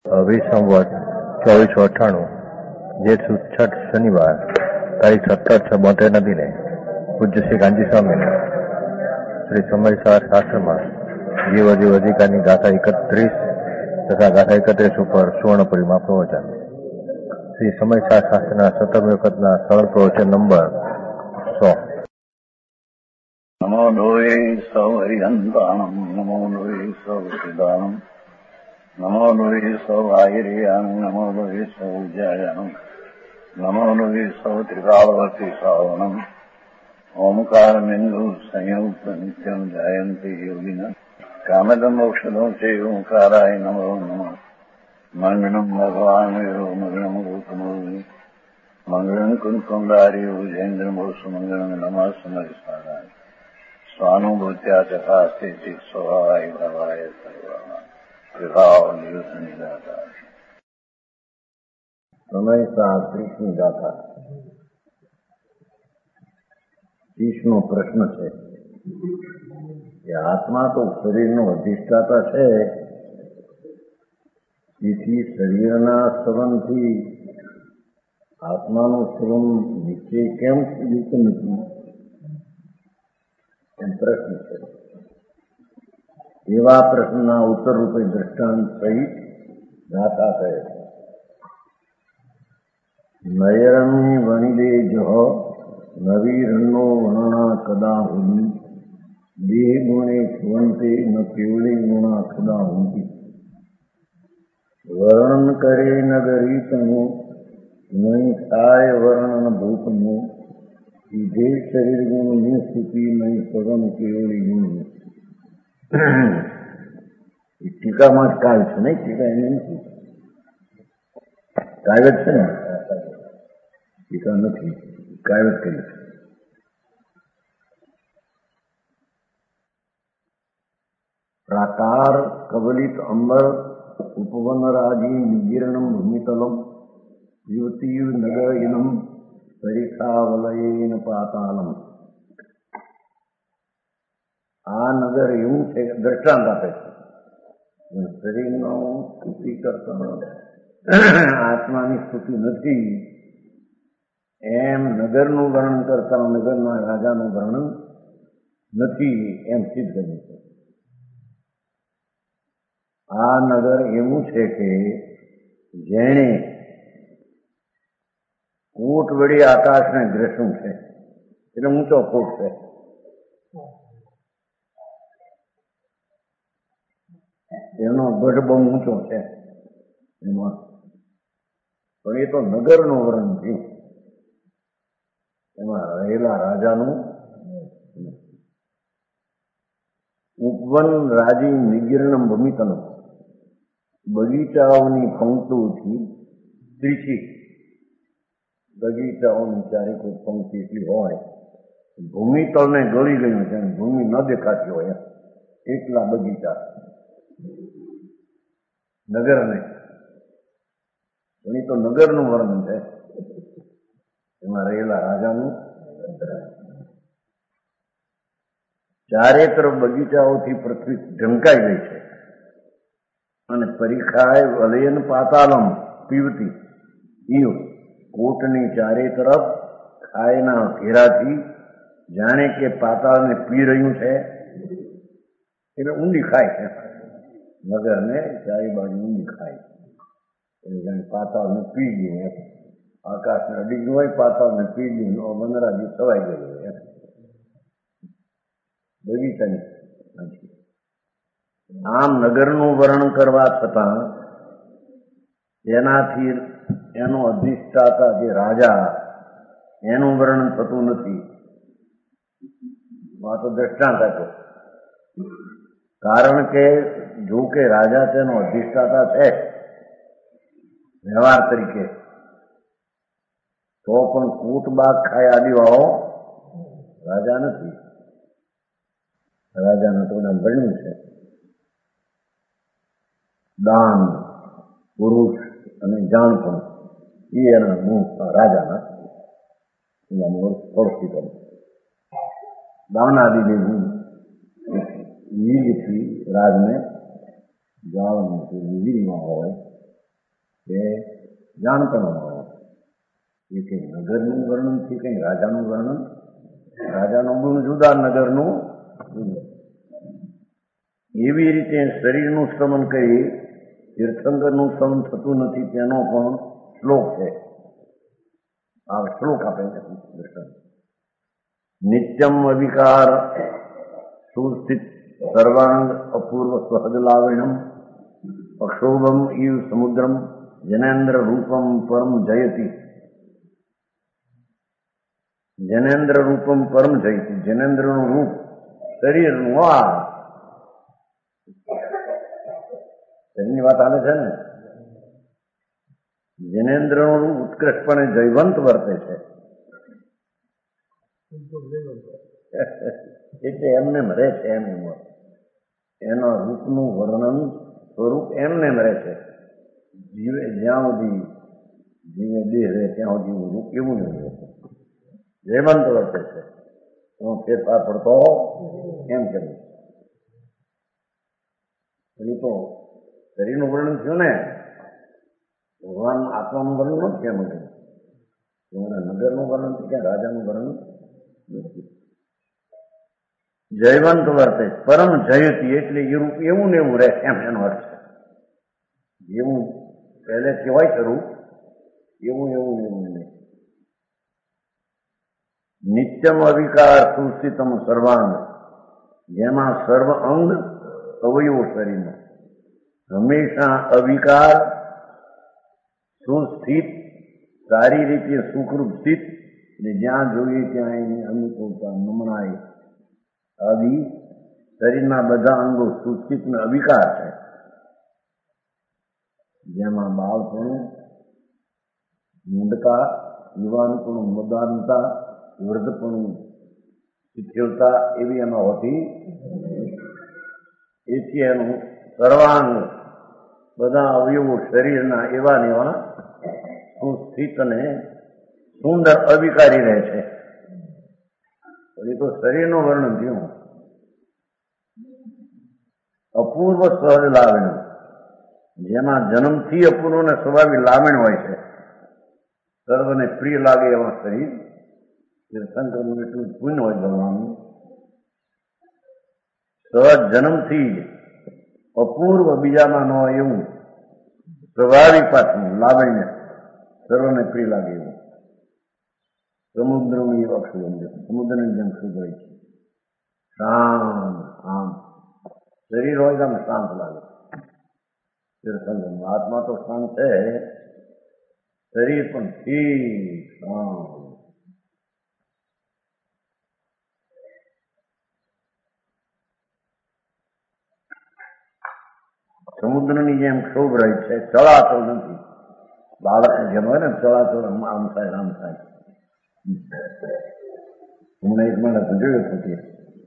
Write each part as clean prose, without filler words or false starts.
વિસંવત 2498 જેઠ સુદ છઠ શનિવાર તારીખ 17/6/72 દિને પૂજ્ય શ્રી ગાંધી સ્વામીને શ્રી સમયસાર શાસ્ત્રમાં જીવ અધિકારની ગાથા 31 તથા ગાથા 31 ઉપર સુવર્ણપુરીમાં પ્રવચન. શ્રી સમયસાર શાસ્ત્રના 17મી વખતના સરળ પ્રવચન નંબર 100. નમો લોહે સૌ હરિહંતાણમ નમો લોહે સૌ સિદ્ધાણમ નમો લોહે સૌ આયર્યાણમ નમો લોહે સૌ ઉજ્જાયાણમ નમો લોહે સૌ ત્રિકાળવતી શ્રાવણમ ઓમકાર બિંદુ સંયુક્ત નિત્યમ જાયંતિ યોગિના કામદમ મોક્ષદો છે ઓંકારાય નમો નમઃ. મંગળમ ભગવાન વિરો મંગળમ ગૌતમોની મંગળમ કુંકુંડાર્યો જૈન્દ્રમો સુમંગળમ નમઃ સમયસારાય સ્વાનુભૂત્યા ચકાસ્તે સ્વભાવાય ભવાય સર્વાના વિભાવ નિયુત નિગાતા. સમયસાર 30મી ગાથા. 30નો પ્રશ્ન છે કે આત્મા તો શરીરનો અધિષ્ઠાતા છે, તેથી શરીરના શ્રવણથી આત્માનું શ્રવણ નિશ્ચય કેમ યુક્ત નથી એમ પ્રશ્ન છે. એવા પ્રશ્નના ઉત્તર રૂપે દ્રષ્ટાંત સહિત ગાથા કહે છે. નયરણની વણિદે જહ નવીરણનો વર્ણા કદા હુંદી દેહ ગુણે છવંતે ન કેવળી ગુણા કદા હુંદી વર્ણન કરે નગરીતનું નહીં થાય વર્ણન ભૂતનું સીધે શરીર ગુણની સ્થિતિ નહીં પવન કેવળી ગુણ. એ ટીકામાં જ કાવ્ય છે નહીં, ટીકા એને નથી, કાવ્ય છે ને, ટીકા નથી, કાવ્ય જ કરી છે. પ્રાકાર કબલિત અંબર ઉપવન રાજી નિગીર્ણમ ભૂમિતલમ યુવતી નગયનમ પરિખાવલયેન પાતાલમ. આ નગર એવું છે, દ્રષ્ટાંત આપે છે, શરીરનો સ્તુતિ કરતા આત્માની સ્તુતિ નથી એમ નગરનું વર્ણન કરતા નગરના રાજાનું વર્ણન નથી એમ સિદ્ધ કર્યું છે. આ નગર એવું છે કે જેણે કોટ વડે આકાશને ગ્રસ્યું છે, એટલે ઊંચો કોટ છે. એનો ગઢ બહુ ઊંચો છે એમાં, પણ એ તો નગરનું વર્ણન થયું, એમાં રહેલા રાજાનું. ઉપવન રાજી નિગીર્ણમ ભૂમિતલમ, બગીચાઓની પંક્તિઓથી ત્રીછી, બગીચાઓની ચારે કોઈ પંક્તિ એટલી હોય, ભૂમિતળને ગળી ગયું છે, ભૂમિ ન દેખાતી હોય એટલા બગીચા નગરને. એ તો નગરનું વર્ણન છે, એમાં રહેલા રાજાનું. ચારે તરફ બગીચાઓથી પૃથ્વી ઢંકાઈ ગઈ છે અને પરિખાય વલયન પાતાલમ પીવતી ઈવ, કોટની ચારે તરફ ખાયના ઘેરાથી જાણે કે પાતાળને પી રહ્યું છે, એટલે ઊંડી ખાય છે. નગરને ચારે બાજુ ઊંડી ખાય એટલે જાણે પાતાળને પી ગયું, આકાશને અડી ગયું હોય, પાતાળને પી ગયું, વનરાજી છવાઈ ગયું હોય બગીચાની. આમ નગરનું વર્ણન કરવા છતાં એનાથી એનો અધિષ્ઠાતા જે રાજા એનું વર્ણન થતું નથી. આ તો દ્રષ્ટાંત આપ્યો, કારણ કે જો કે રાજા તેનો અધિષ્ઠાતા છે વ્યવહાર તરીકે, તો પણ કૂટ બાગ ખાય આદિવાળો રાજા નથી. રાજાને તો ભણ્યું છે દાન, પુરુષ અને જાણપણ, એ એના ગુણ રાજાના પડતી કરે. દાન આદિને ગુણ વીરથી રાજને જાળવવાનું વીરમાં હોય કે જાણતા ન મળો. એ કઈ નગરનું વર્ણન છે, કઈ રાજાનું વર્ણન. રાજાનું ગુણ જુદા, નગરનું જુદું. એવી રીતે શરીરનું શ્રવણ કરી તીર્થંકરનું શ્રવણ થતું નથી, તેનો પણ શ્લોક છે. આ શ્લોક આપે છે. નિત્યમ અવિકાર સુસ્થિત સર્વાંગ અપૂર્વ સહજ લાવણ્યમ અક્ષોભમ ઇવ સમુદ્રમ જનેન્દ્ર રૂપમ પરમ જયતી. જનેન્દ્ર રૂપમ પરમ જયતી. જનેન્દ્રનું રૂપ શરીરનું આ શરીરની વાત આવે છે ને. જનેન્દ્રનું રૂપ ઉત્કૃષ્ટપણે જયવંત વર્તે છે. એટલે એમને રહે છે. એમ એના રૂપનું વર્ણન સ્વરૂપ એમને રહે છે. જીવે જ્યાં સુધી જીવે દેહ રહે ત્યાં સુધી રૂપ એવું નહીં રહે છે. જયવંત વર્તે છે. એનો ફેરફાર પડતો એમ કર્યું. પેલી તો શરીરનું વર્ણન થયું ને, ભગવાન આત્માનું વર્ણન નથી. કેમ કર્યું? નગરનું વર્ણન છે કે રાજાનું વર્ણન નથી. જયવંત વર્તે પરમ જયતી, એટલે એ રૂપ એવું ને એવું રહે એમ એનો અર્થ છે. જેવું પહેલે કહેવાય છે રૂપ, એવું એવું નહીં. નિત્યમ અવિકાર સુસ્થિતમ સર્વાંગ, જેમાં સર્વ અંગ અવયવો શરીરનો હંમેશા અવિકાર સુસ્થિત, સારી રીતે સુખરૂપ સ્થિત, ને જ્યાં જોઈએ ત્યાં એની અનુકૂળતા નમણાઈ આવી શરીરના બધા અંગો સુસ્થિત ને અવિકાર છે. જેમાં બાળપણું, મૂંડતા, યુવાનપણું, મદાનતા, વૃદ્ધપણું, શિથિલતા એવી એમાં હોતી. એથી એનું સર્વાંગ બધા અવયવો શરીરના એવા ને એવા સુસ્થિત અને સુંદર અવિકારી રહે છે. એ તો શરીરનું વર્ણન થયું. અપૂર્વ સહજ લાવણ્ય, જેમાં જન્મથી અપૂર્વ ને સ્વાભાવિક લાવણ હોય છે. સર્વને પ્રિય લાગે એવા શરીર. તીર્થંકરનું એટલું પુણ્ય હોય ભગવાનનું. સહજ જન્મથી અપૂર્વ, બીજામાં ન હોય એવું સ્વાભાવિક પાછું લાવણ્ય, સર્વને પ્રિય લાગે એવું. સમુદ્રનું એ અક્ષુભમ, સમુદ્રની જેમ શુભ હોય છે. શાંત આમ શરીર હોય તો શાંત લાગે. તીર્થંકરનું આત્મા તો શાંત છે, શરીર પણ ઠીક શાંત. સમુદ્રની જેમ ક્ષોભ રહે છે, ચળાચળ નથી. બાળકની જેમ હોય ને ચળાચળ, આમ થાય આમ થાય. હમણાં એક માણસ જોયું હતું કે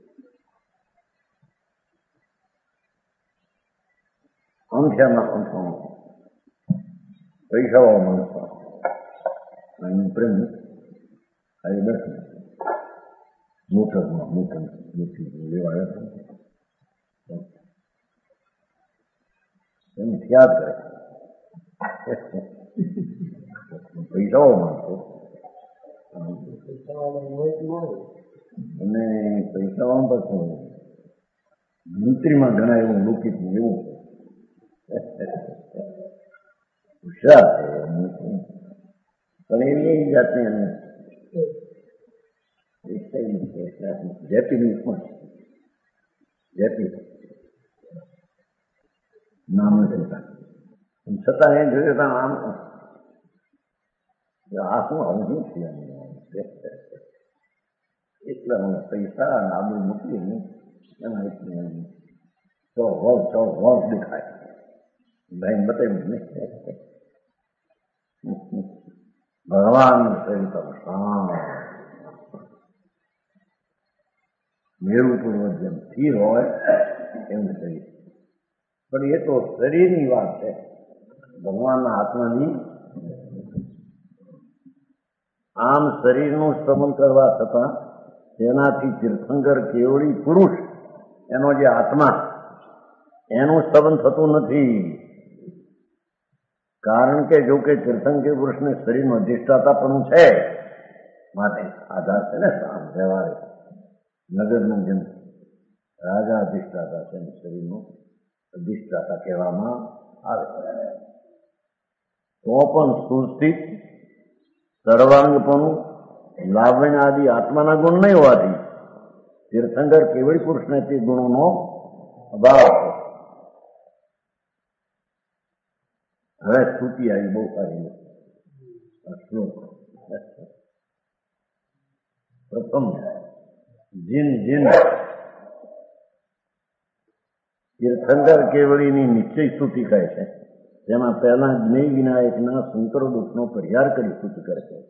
અંખ્યામાં પૈસાઓ મળતા પ્રેમ આવી બસ મોટરમાં મોટી લેવા આવ્યા એમ યાદ કરે. પૈસાઓ મળતો અને પૈસાઓ પાછું મંત્રીમાં ઘણા એવું લૌકિક એવું હોશિયાર છે. પણ એવી જાતની અને જેપી પણ જેપી નામ નથી છતાં એ જોયું તો આમ આ શું આવું શું છે. એટલા મને પૈસા અને આબુ મૂકીને એમાં વોશ દેખાય. ભાઈ બતાવ્યું ને ભગવાનનું શરીર શાંત મેરુ પૂર્વક જેમ સ્થિર હોય એમ શરીર. પણ એ તો શરીરની વાત છે, ભગવાનના આત્માની. આમ શરીરનું શ્રવણ કરવા છતાં તેનાથી તીર્થંકર કેવળી પુરુષ એનો જે આત્મા એનું શ્રવણ થતું નથી. કારણ કે જો કે તીર્થંકર પુરુષને શરીરનું અધિષ્ઠાતાપણું છે, માટે આધાર છે ને વ્યવહારે નગરનું જેમ રાજા અધિષ્ઠાતા છે, શરીરનું અધિષ્ઠાતા કહેવામાં આવે. તો પણ સુસ્થિત સર્વાંગપણું લાવણ્ય આદિ આત્માના ગુણ નહીં હોવાથી તીર્થંકર કેવળી પુરુષને તે ગુણોનો અભાવ છે. હવે સ્તુતિ આવી બહુ સારી શ્લોક. પ્રથમ જીન જીન તીર્થંકર કેવળીની નિશ્ચય સ્તુતિ કહે છે. તેમાં પહેલા જ્ઞેય વિનાયકના સંકરો દુઃખનો પરિહાર કરી સ્તુતિ કરે છે.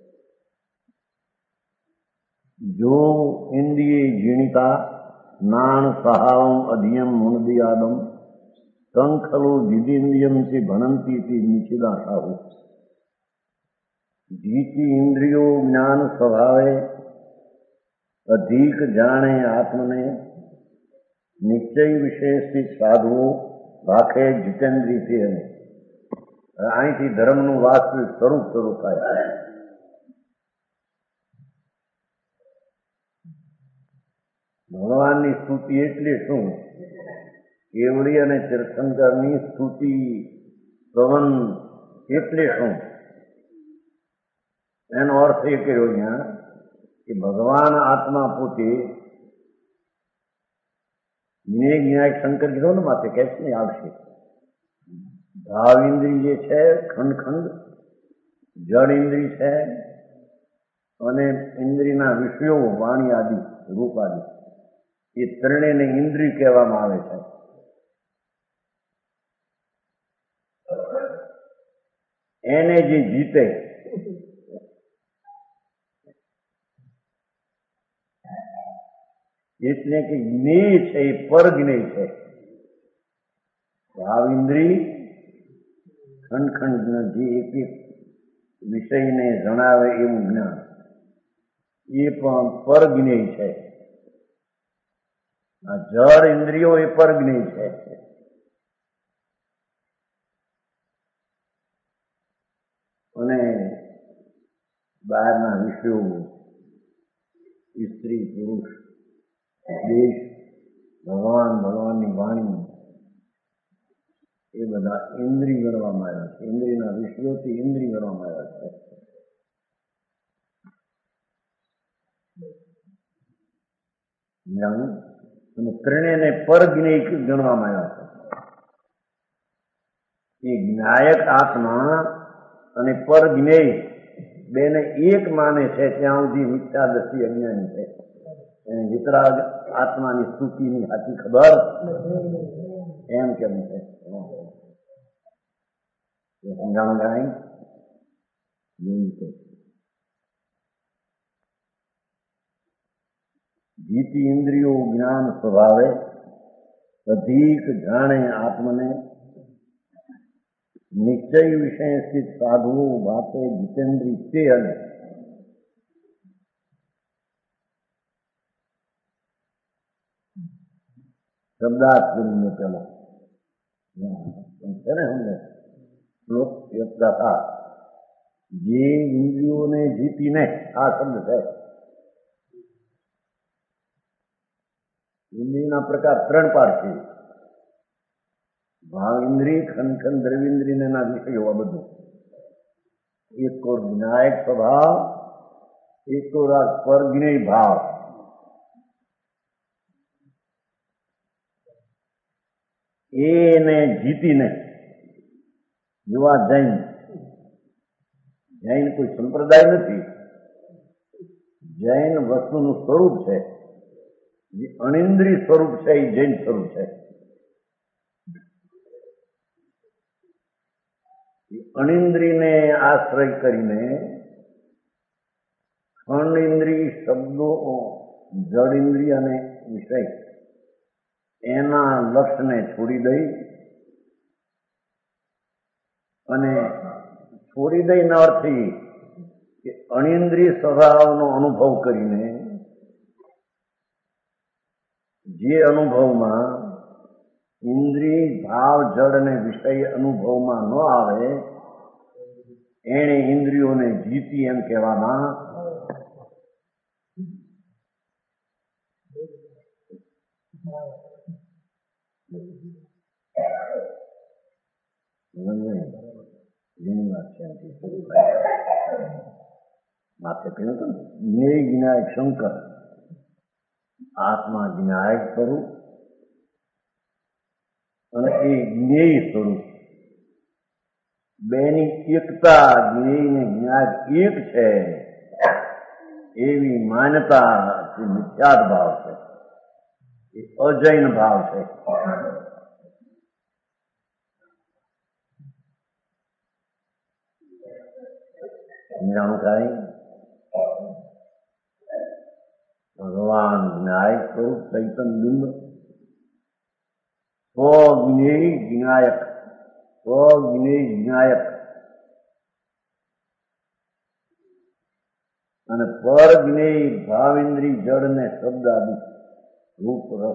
જો ઇન્દ્રિય જીણિતા નાણ સહાવમ અધિયમ મુનદિયાદમ સંખલો જીદિન્દ્રિયમ તે ભણંતી તે નિચિદાશાહુ. જીતી ઇન્દ્રિયો જ્ઞાન સ્વભાવે અધિક જાણે આત્મને નિશ્ચય વિશેષથી સાધવો રાખે જીતેન્દ્રિયથી. અને અહીંથી ધર્મનું વાસ્તવિક સ્વરૂપ શરૂ થાય. ભગવાનની સ્તુતિ એટલે શું? કેવળી અને તીર્થંકરની સ્તુતિ સ્તવન એટલે શું? એનો અર્થ એ કર્યો અહીંયા કે ભગવાન આત્મા પોતે જ્ઞાયક શંકર કીધો ને માથે કે નહીં આવશે. ભાવ ઇન્દ્રિય જે છે ખંડ ખંડ જડ ઇન્દ્રિય છે, અને ઇન્દ્રિયના વિષયો વાણી આદિ રૂપ આદિ એ ત્રણેયને ઇન્દ્રિય કહેવામાં આવે છે. એને જે જીતે એટલે કે જ્ઞેય છે એ પર જ્ઞેય છે. ભાવ ઇન્દ્રિય ખંડ ખંડ જે એક એક વિષયને જણાવે એવું જ્ઞાન એ પણ પર જ્ઞેય છે. આ જળ ઇન્દ્રિયો એ પર જ્ઞેય છે. અને બહારના વિષયો સ્ત્રી પુરુષ દેશ ભગવાન ભગવાનની વાણી એ બધા ઇન્દ્રિય ગણવામાં આવ્યા છે. ઇન્દ્રિયના વિષયોથી ઇન્દ્રિય ગણવામાં આવ્યા છે. અને ત્રણેયને પર જ્ઞેય ગણવામાં આવ્યા છે. એ જ્ઞાયક આત્મા અને પર જ્ઞેય બેને એક માને છે ત્યાં સુધી મિથ્યા દ્રષ્ટિ અજ્ઞાની છે. એને વિતરાગ આત્માની સ્તુતિની સાચી ખબર એમ કેમ છે. સમજાણું ગાય જીતી ઇન્દ્રિયો જ્ઞાન સ્વભાવે અધિક જાણે આત્મને નિશ્ચય વિષય સ્થિત સાધવો વાતે જીતેન્દ્રિય તે. અને શબ્દાર્થ કરીને પેલા છે ને અમને શ્લોક હતા જે ઇન્દ્રિયોને જીતીને આ શબ્દ છે. ઇન્દ્રિયના પ્રકાર ત્રણ પાડ છે. ભાવ ઇન્દ્રિય ખંડ ખંડ દ્રવ્યેન્દ્રિય ના વિષયો આ બધું. એક તો જ્ઞાયક સ્વભાવ, એક તો પર જ્ઞેય ભાવ. એને જીતીને યુવા જૈન કોઈ સંપ્રદાય નથી. જૈન વસ્તુનું સ્વરૂપ છે. જે અનિન્દ્રિય સ્વરૂપ છે એ જૈન સ્વરૂપ છે. અનિન્દ્રિયને આશ્રય કરીને ખંડ ઇન્દ્રિય શબ્દો જડ ઇન્દ્રિય અને વિષય એના લક્ષ્યને છોડી દઈ અને છોડી દઈનો અર્થ એ કે અનિન્દ્રિય સ્વભાવનો અનુભવ કરીને જે અનુભવમાં ઇન્દ્રિય ભાવ જડ અને વિષય અનુભવમાં ન આવે એણે ઇન્દ્રિયોને જીતી એમ કહેવામાં માથે કહ્યું હતું જ્ઞેય જ્ઞાયક શંકર, આત્મા જ્ઞાયક સ્વરૂપ અને એ જ્ઞેય સ્વરૂપ, બેની એકતા, જ્ઞેય ને જ્ઞાયક એક છે એવી માન્યતા જે મિથ્યાત ભાવ છે, એ અજૈન ભાવ છે. સમજાણું કાંઈ? ભગવાન જ્ઞાયક સ્વરૂપ ચૈતન બિંબ, સ્વજ્ઞેય જ્ઞાયક, સ્વજ્ઞેય જ્ઞાયક અને પરજ્ઞેય ભાવેન્દ્રી જળ ને શબ્દ આદિ રૂપ રસ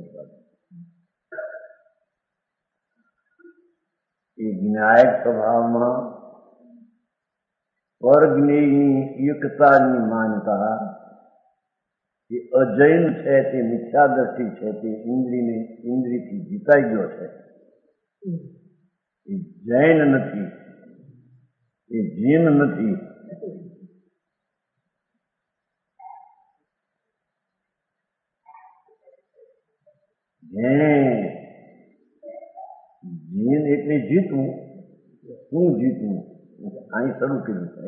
એ જ્ઞાયક સ્વભાવમાં પરજ્ઞેયની એકતાની માન્યતા એ અજૈન છે, તે મિથ્યાદર્શી છે, તે ઇન્દ્રિયથી જીતાઈ ગયો છે. એ જૈન નથી, એ જીન નથી. જીન એટલે જીતવું. શું જીતવું? અહીં શરૂ કર્યું છે.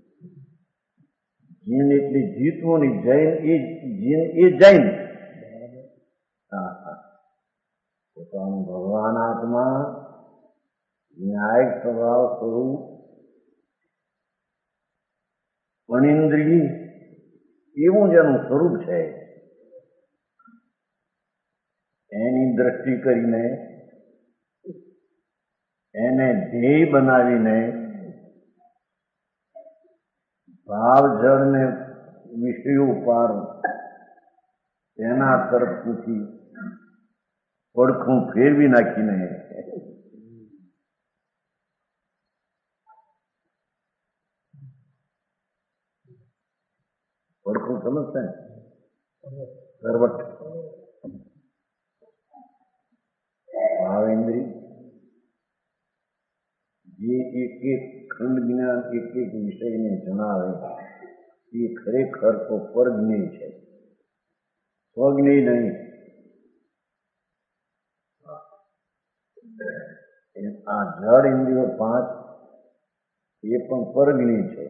જીન એટલે જીતવું ને જૈન એ જીન એ જૈન. પોતાનું ભગવાન આત્મા ન્યાયિક સ્વભાવ સ્વરૂપ અનિન્દ્રિય એવું જેનું સ્વરૂપ છે એની દ્રષ્ટિ કરીને એને ધ્યેય બનાવીને ભાવ જળને વિષયો પાર તેના તરફથી પડખું ફેરવી નાખીને પડખું સમજશે ને કરવટ ભાવેન્દ્રી જે એક એક ખંડ જ્ઞાન એક એક વિષયને જણાવે એ ખરેખર તો પરજ્ઞેય છે, સ્વજ્ઞેય નહીં. આ જળ ઇન્દ્રિયો 5 એ પણ પરજ્ઞેય છે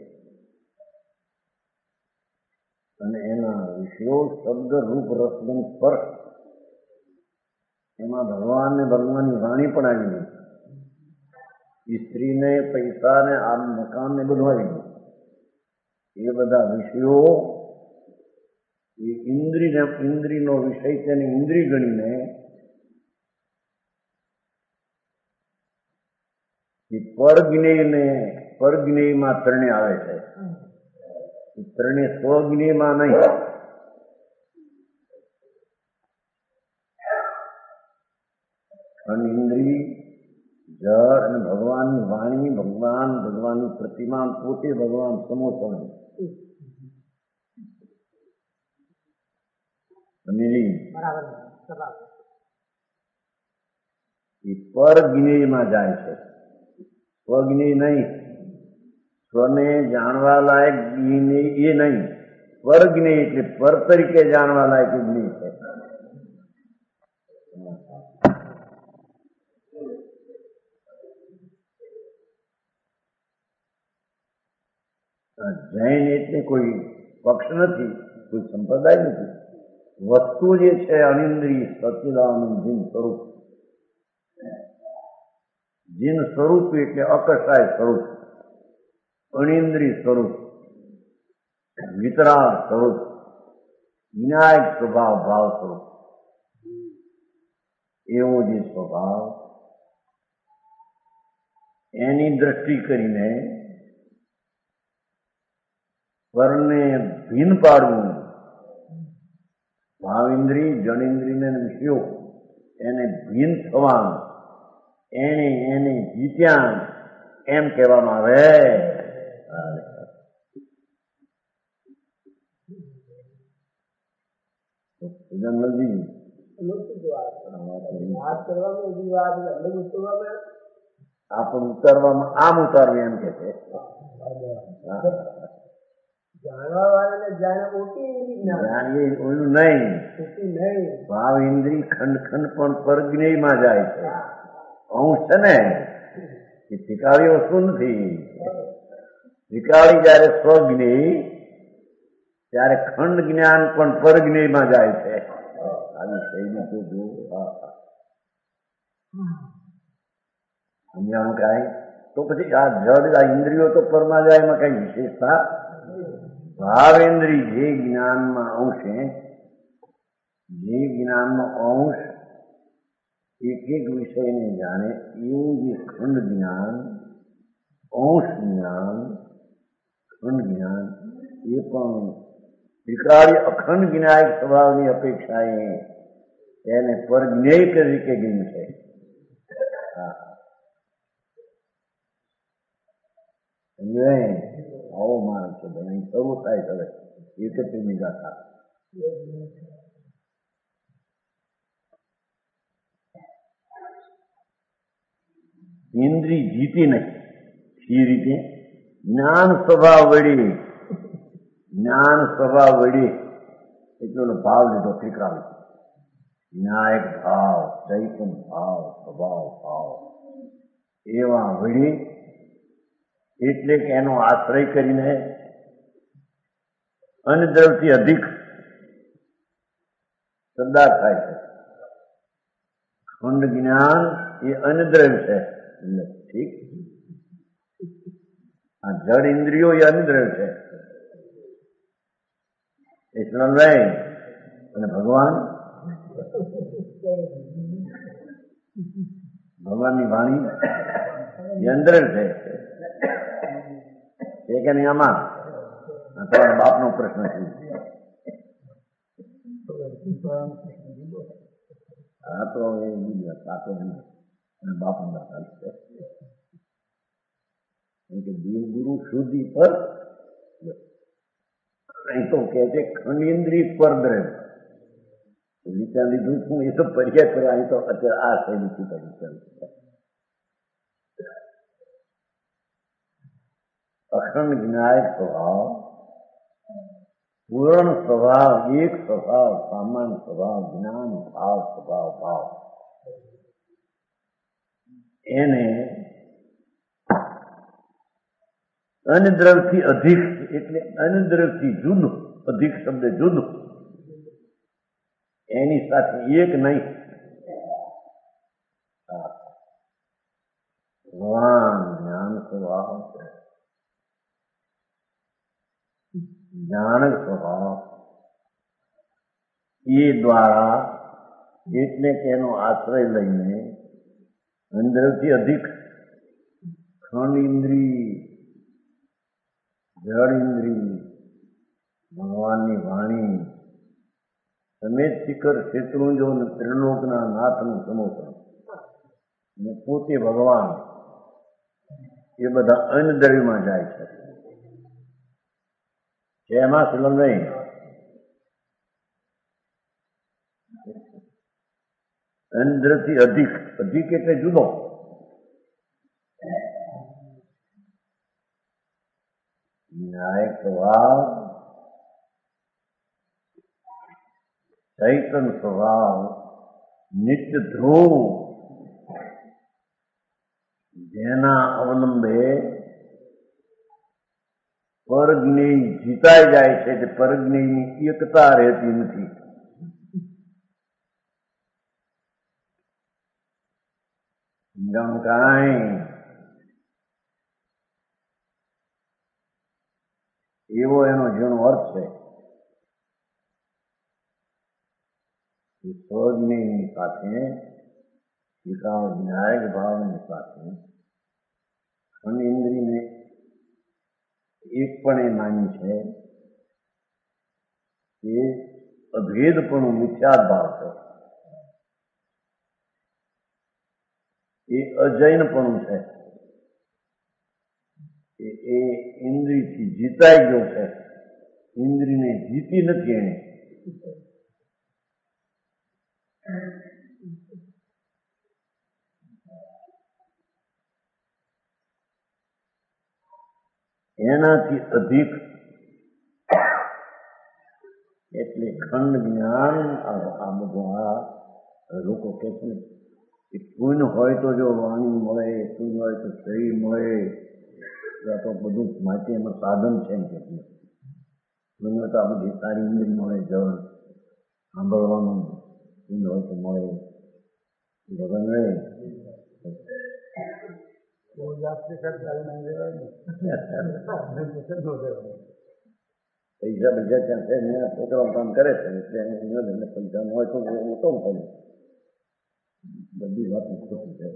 અને એના વિષયો શબ્દ રૂપ રસગંધ સ્પર્શ એમાં ભગવાનને ભગવાનની વાણી પણ આવી ગઈ. સ્ત્રીને પૈસાને આ મકાનને બધું આવી ગયું. એ બધા વિષયો એ ઇન્દ્રિયનો વિષય તેને ઇન્દ્રિય ગણીને એ પરજ્ઞેયમાં ત્રણે આવે છે. ત્રણે સ્વજ્ઞેયમાં નહીં. ઇન્દ્રિય, જળ અને ભગવાનની વાણી, ભગવાનની પ્રતિમા, પોતે ભગવાન સમોસણ એ પરજ્ઞેયમાં જાય છે, સ્વજ્ઞેય નહીં. સ્વને જાણવા લાયક જ્ઞેય એ નહીં. પરજ્ઞેય એટલે પર તરીકે જાણવા લાયક જ્ઞેય છે. જૈન એટલે કોઈ પક્ષ નથી, કોઈ સંપ્રદાય નથી. વસ્તુ જે છે અનિન્દ્રિય સચ્ચિદાનંદ જીન સ્વરૂપ. જીન સ્વરૂપ એટલે અકસાય સ્વરૂપ, અનિન્દ્રિય સ્વરૂપ, વિતરાગ સ્વરૂપ, ન્યાયિક સ્વભાવ ભાવ સ્વરૂપ. એવો જે સ્વભાવ એની દ્રષ્ટિ કરીને પરને ભીન પાડવું, ભાવેન્દ્રિય જણેન્દ્રિયને વિષયો એને ભીન થવાનું, એને જીત્યા એમ કહેવામાં આવે. જનરલજી આ પણ ઉતારવામાં આમ ઉતારવું એમ કે છે. જાણીએ ઓલું નહીં. ભાવ ઇન્દ્રિય ખંડ ખંડ પણ પરજ્ઞેયમાં જાય છે. અંશ છે ને એ ત્રિકાળી વસ્તુ નથી. ત્રિકાળી જયારે સ્વજ્ઞેય ત્યારે ખંડ જ્ઞાન પણ પરજ્ઞેયમાં જાય છે. આવી શૈલી તો જો સમજાણું કાંઈ તો પછી આ જડ આ ઇન્દ્રિયો તો પરમાં જાય એમાં કઈ વિશેષતા. ભાવેન્દ્રિય જે જ્ઞાનમાં અંશે જે જ્ઞાનનો અંશ એક એક વિષયને જાણે એવું જે ખંડ જ્ઞાન અંશ જ્ઞાન ખંડ જ્ઞાન એ પણ ત્રિકાળી અખંડ જ્ઞાયક સ્વભાવની અપેક્ષાએ તેને પરજ્ઞેય તરીકે ગયું છે. આવો માર્ગ છે ભાઈ. શરૂ થાય હવે 31મી ગાથા. ઇન્દ્રિય જીતી નહીં. એ રીતે જ્ઞાન સ્વભાવ વળી એટલો ભાવ લીધો ત્રિકાળી. વિનાયક ભાવ ચૈતન ભાવ સ્વભાવ ભાવ એવા વળી એટલે કે એનો આશ્રય કરીને અનદ્રવથી અધિક સરદાર થાય છે. ખંડ જ્ઞાન એ અનદ્રવ છે. ઠીક. આ જડ ઇન્દ્રિયો એ અનદ્રવ છે. ઈશ્વરભાઈ અને ભગવાનની વાણી એ અંદ્રવ છે. એ કે નહીં આમાં તમારા બાપનો પ્રશ્ન છે. આ તો એ સાતો બાપનો દાખલ છે. કે દેવગુરુ સુધી પર અહીં તો કે છે ખંડેન્દ્રિય પર દ્રવ વિચાર લીધું છું. એ તો પર્યાય કરે. અહીં તો અત્યારે આ શૈલીથી વિચાર અખંડ જ્ઞાયક સ્વભાવ પૂર્ણ સ્વભાવ એક સ્વભાવ સામાન્ય સ્વભાવ જ્ઞાન ભાવ સ્વભાવ ભાવ એને અનદ્રવથી અધિક એટલે અનદ્રવથી જુદું. અધિક શબ્દ જુદું. એની સાથે એક નહીં. ભગવાન જ્ઞાન સ્વભાવ જાણક સ્વભાવ એ દ્વારા એટલે કે એનો આશ્રય લઈને અંદરથી અધિક ખંડ ઇન્દ્રિય જડ ઇન્દ્રિય ભગવાનની વાણી સમેત શિખર શેત્રુંજો ત્રિલોકના નાથનું સમોસણ ને પોતે ભગવાન એ બધા અનદ્રવ્યમાં જાય છે. એમાં સુલમ નહીં. અંદરથી અધિક. અધિક એટલે જુદો. ન્યાયક સ્વભાવ ચૈતન સ્વભાવ નિત્ય ધ્રુવ જેના અવલંબે પરજ્ઞેય જીતાઈ જાય છે કે પરજ્ઞેયની એકતા રહેતી નથી. સમજાણું કાંઈ? એવો એનો જેનો અર્થ છે. સ્વજ્ઞેયની સાથે વિનાયક ભાવની સાથે ખંડ ઇન્દ્રિયને એક પણ એ માન્યું છે કે અભેદપણું મિથ્યા ભાવ છે. એ અજૈનપણું છે. એ ઇન્દ્રિયથી જીતાઈ ગયો છે. ઇન્દ્રિયને જીતી નથી એને. એનાથી અધિક એટલે ખંડ જ્ઞાન. આ બધું આ લોકો કે છે કે પુણ્ય હોય તો જો વાણી મળે, પુણ્ય હોય તો શરીર મળે, તો બધું માટે એમાં સાધન છે એમ કે પુણ્ય તો આ બધી સારી ઇન્દ્રિય મળે, જળ સાંભળવાનું પુણ્ય હોય તો મળે, ભગવાન રહે. પૈસા બીજા ત્યાં છે ને છોકરાઓ કામ કરે છે એટલે પૈસા ન હોય તો મોટો પડે. બધી વાત ખોટી છે.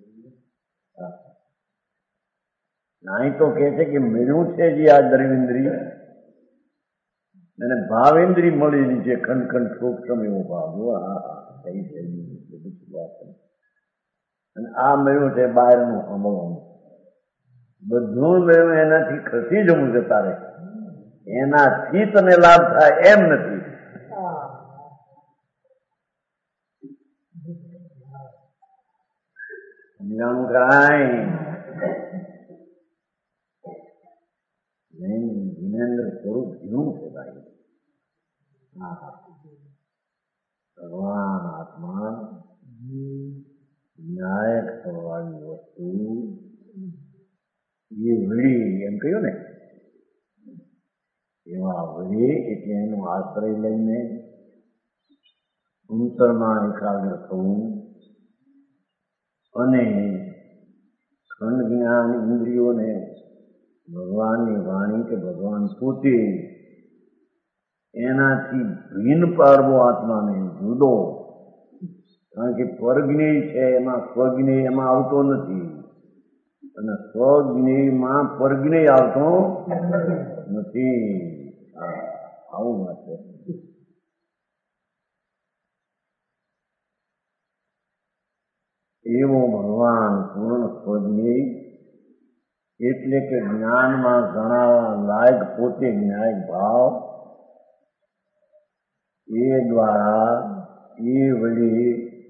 અહીં તો કે છે કે મેળવું છે જે આ દ્રવ્યેન્દ્રિય અને ભાવેન્દ્રિય મળેલી છે. ખંડ ખંડ સૂક્ષ્મ એવો ભાવ. અને આ મેળવું છે બહારનું સાંભળવાનું. બધું મેળવું એનાથી ખસી જવું છે તારે. એનાથી તને લાભ થાય એમ નથી. સમજાણું કાંઈ જીનેન્દ્ર સ્વરૂપ જીવું છે ભાઈ. ભગવાન આત્મા ન્યાયક થવાની વસ્તુ એ વળી એમ કહ્યું ને, એમાં વળી એટલે એનો આશ્રય લઈને અંતરમાં એકાગ્ર થવું અને ખંડ જ્ઞાન ઇન્દ્રિયોને ભગવાનની વાણી કે ભગવાન પોતે એનાથી ભિન્ન પાડવો આત્માને, જુદો. કારણ કે પરજ્ઞેય છે એમાં સ્વજ્ઞેય એમાં આવતો નથી અને સ્વજ્ઞેયમાં પરજ્ઞેય આવતો નથી. આવું વાત છે. એવો ભગવાન પૂર્ણ સ્વજ્ઞેય એટલે કે જ્ઞાનમાં ગણાવા લાયક પોતે જ્ઞાયક ભાવ, એ દ્વારા એ વળી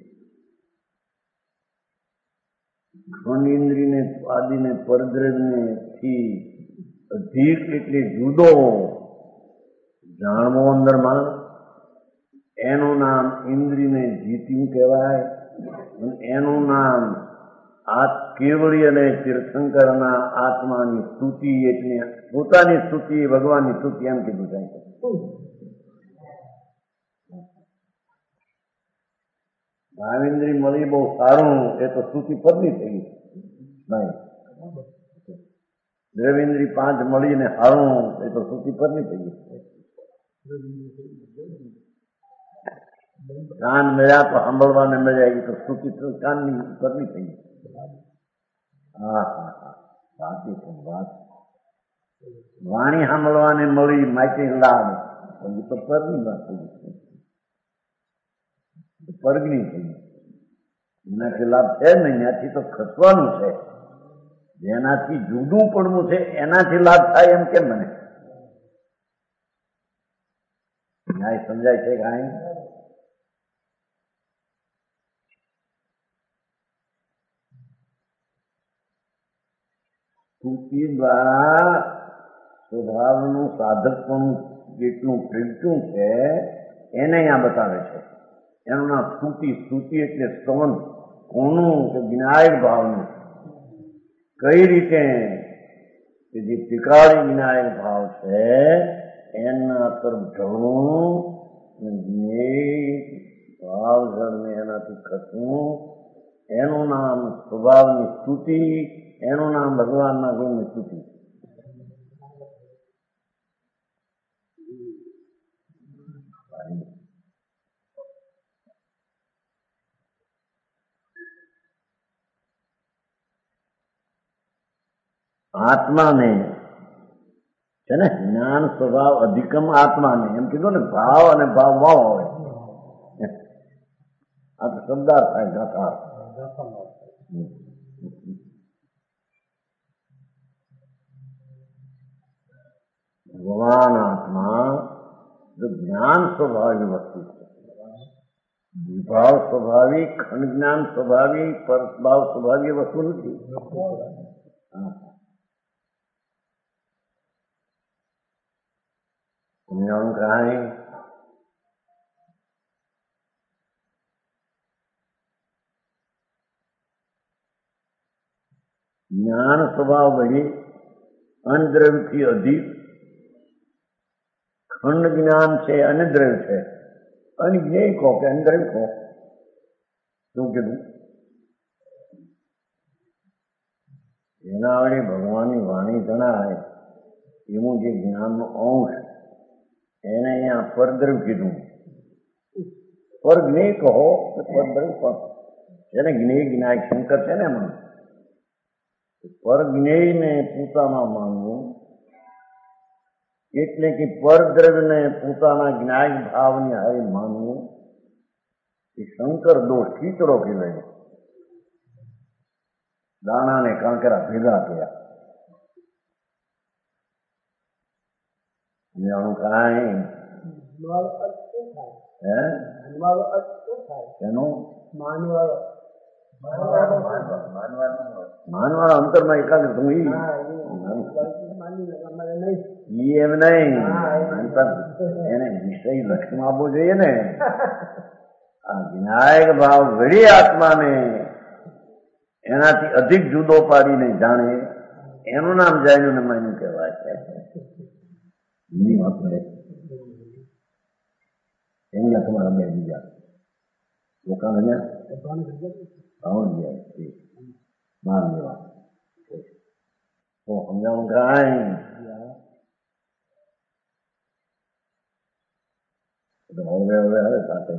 ખંડેન્દ્રિયને આદિને પરદ્રવ્યને થી અધિક એટલે જુદો જાણવો અંદરમાં, એનું નામ ઇન્દ્રિયને જીત્યું કહેવાય. એનું નામ આ કેવળી અને તીર્થંકરના આત્માની સ્તુતિ, એટલે પોતાની સ્તુતિ ભગવાનની સ્તુતિ એમ કીધું જાય. ભાવેન્દ્રી મળી બહુ સારું, એ તો સ્તુતિ પદની થઈ નહીં. દ્રવેન્દ્રી 5 મળીને સારું, એ તો સ્તુતિ પદની થઈ. કાન મળ્યા તો સાંભળવાને મળ્યા, એ તો સ્તુતિ કાનની પદની થઈ. હા હા હા, સાચી છે વાત. વાણી સાંભળવાને મળી માટી લાભ, એ તો પદની વાત થઈ, પરગની થઈ. એનાથી લાભ છે નહીં, ત્યાંથી તો ખસવાનું છે. જેનાથી જુદું પડવું છે એનાથી લાભ થાય એમ કેમ મને ન્યાય સમજાય છે? કાંઈ સ્તુતિ દ્વારા સ્વભાવનું સાધકપણું જેટલું પ્રગટ્યું છે એને અહીંયા બતાવે છે. એનું નામ સ્તુતિ. સ્તુતિ એટલે સ્તવન. કોનું? કે વિનાયક ભાવનું. કઈ રીતે? કે જે ત્રિકાળી વિનાયક ભાવ છે એના તરફ ઢળવું, ભાવ જળને એનાથી ખસવું, એનું નામ સ્વભાવની સ્તુતિ, એનું નામ ભગવાનના ગુણની સ્તુતિ. આત્માને છે ને જ્ઞાન સ્વભાવ અધિકમ આત્માને એમ કીધું ને, ભાવ અને ભાવ વાવ આવે. આ તો શબ્દાર્થ થાય, ગાથા. સ્વભાવી વસ્તુ છે. વિભાવ સ્વભાવી, ખંડ જ્ઞાન સ્વભાવી, પરસ્ભાવ સ્વભાવી એ વસ્તુ નથી. સમજાણું કાંઈ? જ્ઞાન સ્વભાવ વળી અનદ્રવ્યથી અધિક, ખંડ જ્ઞાન છે અનદ્રવ્ય છે. અનજ્ઞેય કહો કે અનદ્રવ્ય કહો, શું કીધું? એના વડે ભગવાનની વાણી જણાય એવું જે જ્ઞાનનો અંશ એને અહીંયા પરદ્રવ્ય કીધું. પર જ્ઞેય કહો કે પરદ્રવ્ય કહો, એને જ્ઞેય જ્ઞાયક શંકર છે ને એમાં. પર જ્ઞેયને પોતામાં માનવું એટલે કે પરદ્રવ્યને પોતાના જ્ઞાયક ભાવની હારે માનવું એ શંકર દોષ ખીચડો કહેવાય. દાણાને કાંકરા ભેગા થયા. જાણું કાંઈ? હે એનો માનવાળા અંતરમાં એકાગ્ર થવું એમ નહીં. એને વિષય લક્ષણ આપવો જોઈએ ને. આ વિનાયક ભાવ વળી આત્માને એનાથી અધિક જુદો પાડીને જાણે એનું નામ જાણ્યું ને માન્યું કહેવાય છે. એની વાત મળે એની તમારા બે બીજા લોકોને માન લેવા સમજાવું કાંઈ? હવે હવે હવે સાથે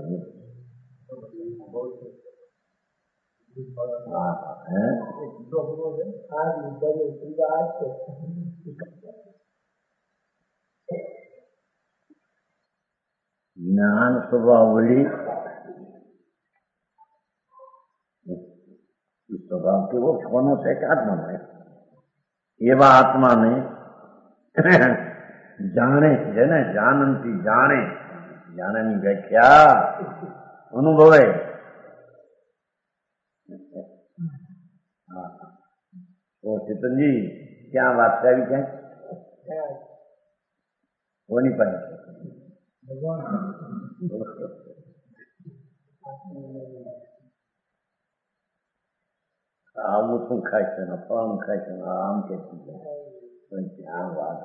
જ્ઞાન સ્વભાવ વળી સ્વભાવ કેવો કોનો છે કે આત્માનો? એવા આત્માને જાણે છે ને, જાનંતી જાણે. જાણેની વ્યાખ્યા અનુભવે. તો ચેતનજી ક્યાં વાત છે આવી? ક્યાં કોની પાસે? આવું શું ખાય છે ને, ફળ ખાય છે ને, આમ કે ક્યાં વાત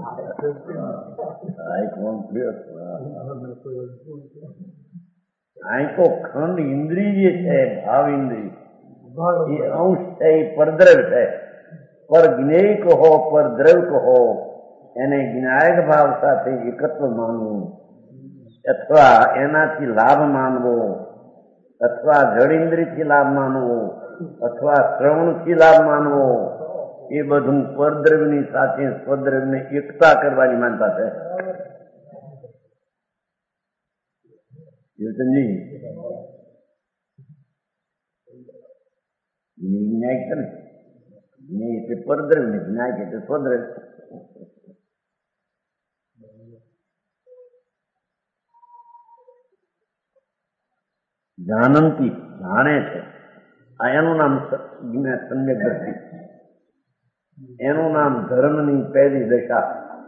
અહીં તો ખંડ ઇન્દ્રિય છે, ભાવ ઇન્દ્રિય એ અંશ છે, એ પરદ્રવ્ય છે. પર જ્ઞેય કહો, પર દ્રવ્ય કહો, એને જ્ઞાયક ભાવ સાથે એકત્વ માનવું અથવા એનાથી લાભ માનવો અથવા જડ ઇન્દ્રિયથી લાભ માનવો અથવા શ્રવણથી લાભ માનવો એ બધું પરદ્રવ્યની સાથે સ્વદ્રવ્યને એકતા કરવાની માનતા છે. ચેતનજી ન્યાય છે ને, ન્યાય એટલે પરદ્રવ્ય ને ન્યાય એટલે સ્વદ્રવ્ય. જાનંતી જાણે છે, આ એનું નામ સમ્યક દ્રષ્ટિ, એનું નામ ધર્મની પહેલી દશા.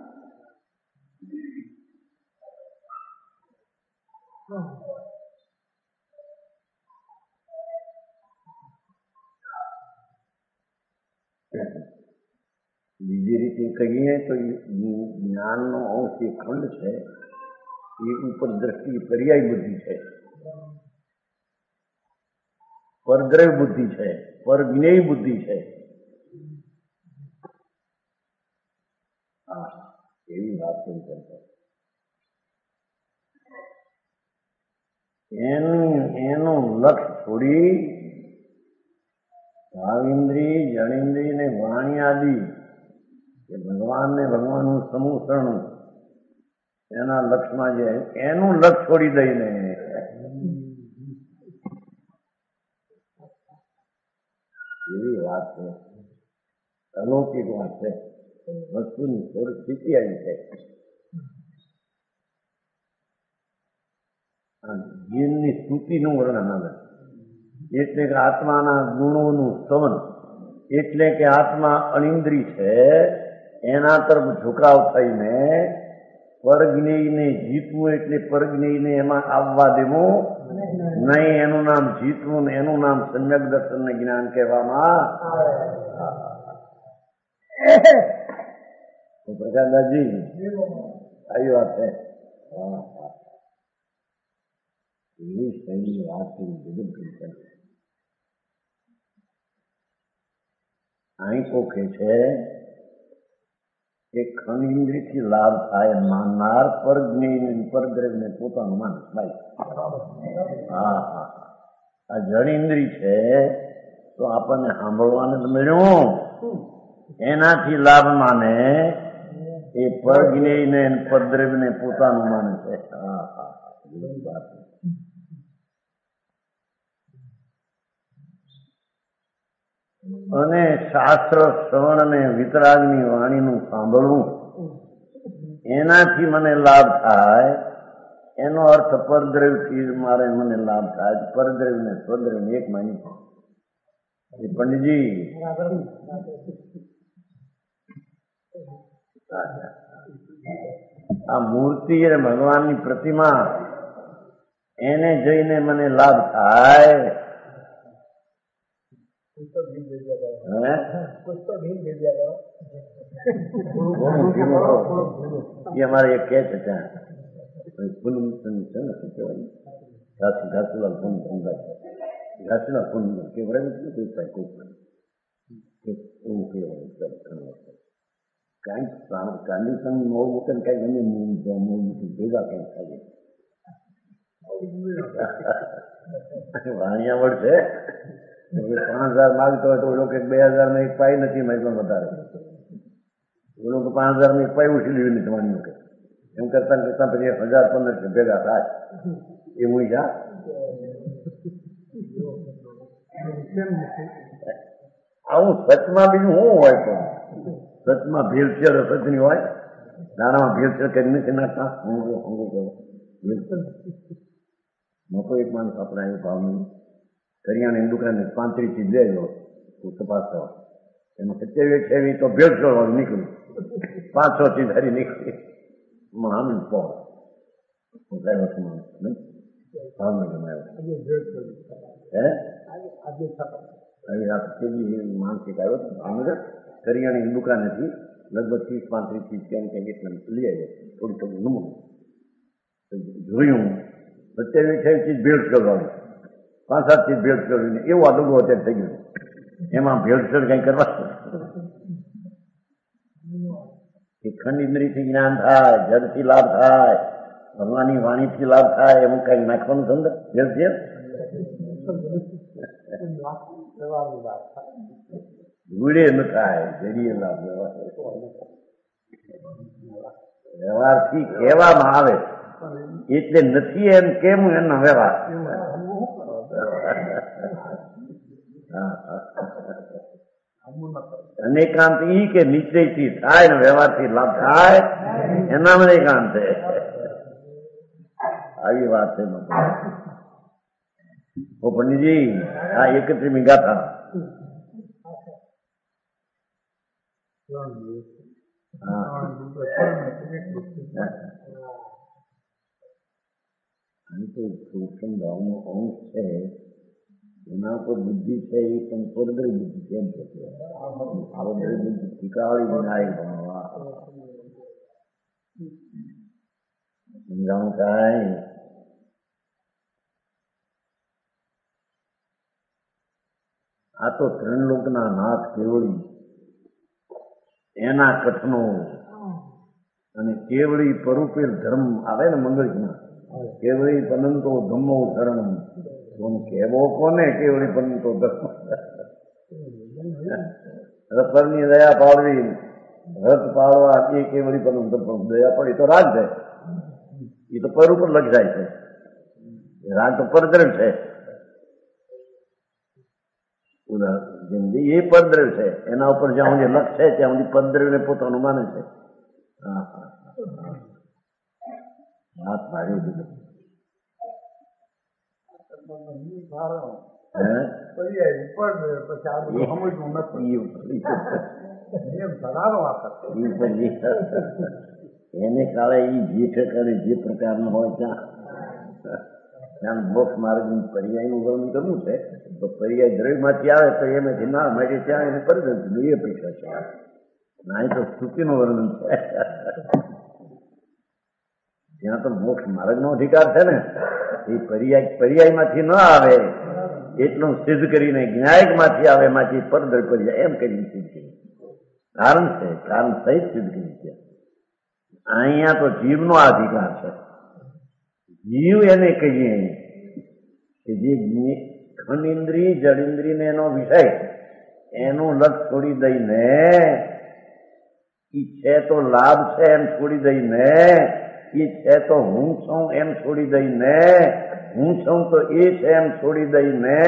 બીજી રીતે કહીએ તો જ્ઞાનનો અંશ એ ખંડ છે, એ ઉપર દ્રષ્ટિ પર્યાય બુદ્ધિ છે, પરદ્રવ્ય બુદ્ધિ છે, પર જ્ઞેય બુદ્ધિ છે. હા, એવી વાત કરી કરતા એનું લક્ષ છોડી ભાવિન્દ્રિય, જણેન્દ્રિય ને વાણી આદિ કે ભગવાન ને ભગવાનનું સમૂહરણ એના લક્ષમાં જે એનું લક્ષ છોડી દઈને એવી વાત છે, અલૌકિક વાત છે, વસ્તુની સ્થિતિ આવી છે. જીવની સ્તુતિનું વર્ણન આવે, એટલે કે આત્માના ગુણોનું સ્તવન, એટલે કે આત્મા અનિંદ્રી છે એના તરફ ઝુકાવ થઈને પરજ્ઞેયને જીતવું, એટલે પરજ્ઞેયને એમાં આવવા દેવું નહીં. એનું નામ જીતવું ને એનું નામ સમ્યક દર્શન ને જ્ઞાન કહેવામાં. પ્રકાશદાસજી આવી વાત છે. એવી શૈલી વાત જગત કરી. અહીં કોખે છે કે ખનિન્દ્રિયથી લાભ થાય માનનાર પરજ્ઞેય પરદ્રવ્યને પોતાનું માનસ ભાઈ. હા હા, આ જડેન્દ્રિય છે તો આપણને સાંભળવાને જ મળ્યું, એનાથી લાભ માને એ પરજ્ઞેયને પરદ્રવ્યને પોતાનું માને છે. હા હા, વાત. અને શાસ્ત્ર શ્રવણ અને વિતરાગની વાણીનું સાંભળવું એનાથી મને લાભ થાય, એનો અર્થ પરદ્રવ્યથી મારે મને લાભ થાય. પરદ્રવ્ય ને સ્વદ્રવ્ય એક માની પંડિતજી આ મૂર્તિ અને ભગવાનની પ્રતિમા એને જોઈને મને લાભ થાય. અમારે એક કે છે ત્યાં પૂનમ છે ને શું કહેવાય, ઘાસીલાલ પૂનમ સમજાય, ઘાસીલાલ પૂનમ કેવડાવી કોઈ થાય કોઈ એવું કહેવાય. કાંઈક કન્ડિશન મોં મૂકે ને કાંઈક અમે મોં મૂકી ભેગા કંઈક થાય વાણિયા મળશે. 5,000 માંગતો હોય તો ઓલો કે 2,000 માં એક પાઈ નથી મારી વધારે, ઓલો કે 5,000 માં એક પાઈ ઉછીલ્યું નથી માન્યું કે એમ કરતા કરતા પછી 1,000-1,500 ભેગા થાય એવું જા. આવું સચમાં બીજું શું હોય? પણ સચમાં ભેળસેળ સચની હોય, દાણામાં ભેળસેળ કરી નથી નાખતા. મોટો એક માણસ આપણે આવ્યો ભાવની કરિયાણાની દુકાને 35 થી લેજો તપાસ કરવા, એમાં 27 તો ભેળસેળ વાળું નીકળ્યું, 500 થી ધારી નીકળી મામી પોળ ભાવનગરમાં માનસિક આવ્યો ભાવનગર કરિયાણાની દુકાનેથી લગભગ 30-35 થી કેમ કે એટલે લઈ આવ્યો, થોડું નમું જોયું 27 થી ભેળસેળ વાળું, 5-7 થી ભેળસેળ એવું આ ડગો અત્યારે થઈ ગયું. એમાં ભેળસેળ કઈ કરવા કે ખંડ ઇન્દ્રિયથી જ્ઞાન થાય, જડથી લાભ થાય, ભગવાનની વાણીથી લાભ થાય, એમ કઈ નાખવાનું સમજ ભેળસેળ ગુડે ન થાય, જડીએ લાભ વ્યવહારથી કહેવામાં આવે એટલે નથી એમ કેમ એનો વ્યવહાર. અનેકાંત ઈ કે નિશ્ચયથી થાય ને વ્યવહારથી લાભ થાય, એના અનેકાંત છે. આવી વાત છે. પંડિતજી આ 31મી ગાથા સૂક્ષ્મ ભાવનો અંશ છે, એના ઉપર બુદ્ધિ છે એ પણ પરદ્રવ્ય બુદ્ધિ કેમ છે? પરદ્રવ્ય બુદ્ધિ ટીકાળી વિનાય ભણવા સમજાવું કાંઈ? આ તો ત્રણલોકના નાથ કેવળી એના કથનો અને કેવળી પરુપેર ધર્મ આવે ને મંગળમાં, કેવળી પનંતો ધમ્મો શરણમ. કહેવો કોને કેવળી પનંતો ધર્મ? રતરની દયા પાડવી, રથ પાડવા એ કેવળી પનંતો દયા પડી તો રાગ છે, એ તો પર ઉપર લખાય છે, રાગ તો પરદ્રવ્ય છે. એ પરદ્રવ્ય છે, એના ઉપર જ્યાં સુધી લક્ષ છે ત્યાં સુધી પરદ્રવ્યને પોતાનું માને છે. હા હા, વાત ભારી દીધું. એને કાળે એ જે ઠેકાણે જે પ્રકારનો હોય ત્યાં મોક્ષ માર્ગનું પર્યાયનું વર્ણન કરવું છે તો પર્યાય દ્રવ્યમાંથી આવે તો એમાંથી ના મળે ત્યાં એને કરી દઉં એ પૈસા છે. અહીં તો સ્તુતિનું વર્ણન છે. ત્યાં તો મોક્ષ માર્ગનો અધિકાર છે ને એ પર્યાયમાંથી ન આવે એટલું સિદ્ધ કરીને જ્ઞાયકમાંથી આવે એમાંથી પરદર પર્યાય એમ કરીને સિદ્ધ કરી કારણ છે, કારણ સહિત સિદ્ધ કરી છે. અહીંયા તો જીવનો અધિકાર છે. જીવ એને કહીએ કે જે ખંડેન્દ્રિય જડેન્દ્રિય એનો વિષય એનું લક્ષ છોડી દઈને ઈ છે તો લાભ છે એમ છોડી દઈને ઈ છે તો હું છું એમ છોડી દઈને હું છું તો એ છે એમ છોડી દઈને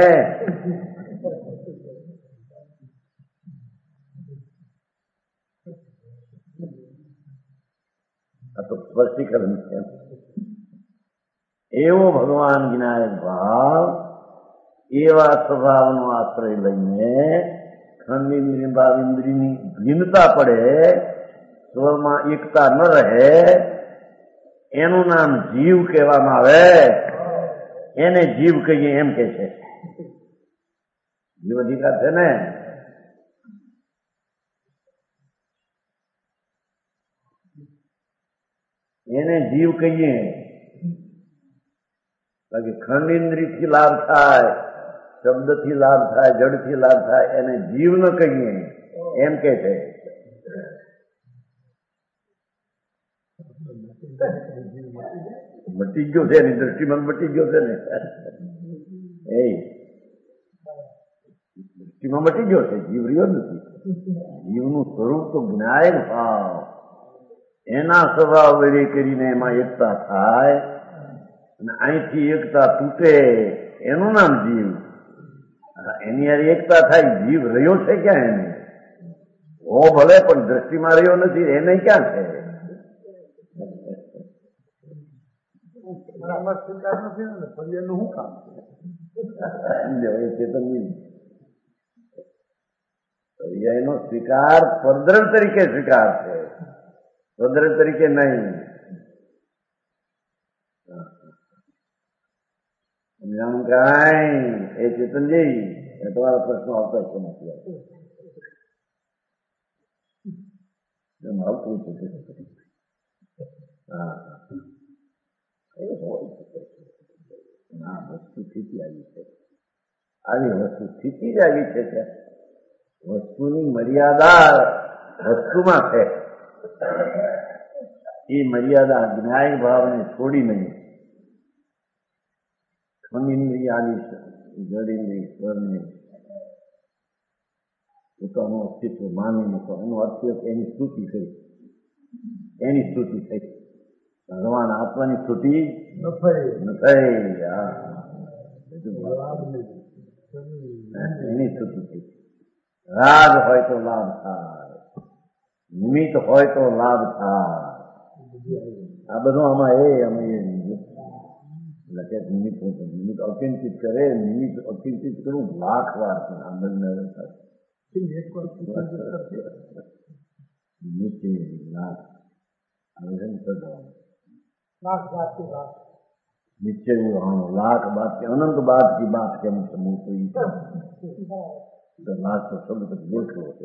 આ તો સ્પષ્ટીકરણ છે. એવો ભગવાન જ્ઞાયક ભાવ એવા સ્વભાવનો આશ્રય લઈને ખંડેન્દ્રિય ભાવેન્દ્રિયની ભિન્નતા પડે, સ્વમાં એકતા ન રહે, એનું નામ જીવ કહેવામાં આવે. એને જીવ કહીએ એમ કે છે. જીવ અધિકાર છે ને. એને જીવ કહીએ. બાકી ખંડેન્દ્રિયથી લાભ થાય, શબ્દથી લાભ થાય, જડથી લાભ થાય, એને જીવ ન કહીએ એમ કે છે. મટી ગયો છે એની દ્રષ્ટિમાં મટી ગયો છે ને એ દ્રષ્ટિમાં મટી ગયો છે. જીવ રહ્યો નથી. જીવનું સ્વરૂપ તો જ્ઞાયક ભાવ, એના સ્વભાવ વેરી કરીને એમાં એકતા થાય અને અહીંથી એકતા તૂટે એનું નામ જીવ. એની યાર એકતા થાય, જીવ રહ્યો છે ક્યાં? એને હો ભલે પણ દ્રષ્ટિમાં રહ્યો નથી, એને ક્યાં છે? પર્યાયનો સ્વીકાર પરદ્રવ તરીકે સ્વીકાર છે, સ્વદ્રવ તરીકે નહીં. સમજાણું કાંઈ? એ ચેતનજી એ તમારા પ્રશ્નો આવતા છે નથી આવતું છે. હા ના, વસ્તુ સ્થિતિ આવી છે. આવી વસ્તુ સ્થિતિ જ આવી છે. વસ્તુની મર્યાદા વસ્તુમાં છે. એ મર્યાદા જ્ઞાયક ભાવને છોડી નહીં ખંડેન્દ્રિય આદિ જડેન્દ્રિય સ્વરને પોતાનું અસ્તિત્વ માનીને તો એનો અર્થ એની સ્તુતિ થઈ. એની સ્તુતિ થઈ. ભગવાન આત્માની સ્તુતિ ન થઈ. એની સ્તુતિ થઈ. રાગ હોય તો લાભ થાય, નિમિત્ત હોય તો લાભ થાય. આ બધું આમાં એટલે નિમિત્ત નિમિત્ત અચિંતિત કરે. નિમિત્ત અચિંતિત કરવું લાખ વાર પણ આનંદ થાય. નિમિત્ત લાખ આવે છે निश्चय लाख बात के अनंत बात की बात के हम समूह को लाख तो शब्द तक बोल होते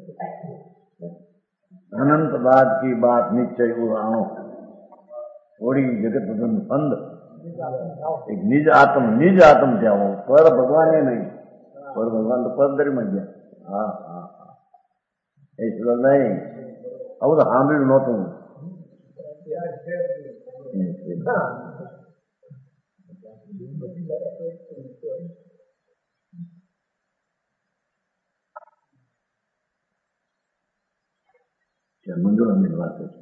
अनंत बात की बात निश्चय उड़ाणो थोड़ी जगत बदन बंद एक निज आत्म जाओ पर भगवान नहीं पर भगवान तो पर में गया. हाँ हाँ हाँ ईश्वर नहीं अब तो સાંભળ્યું નહોતું. મંજૂરાની વાત છે.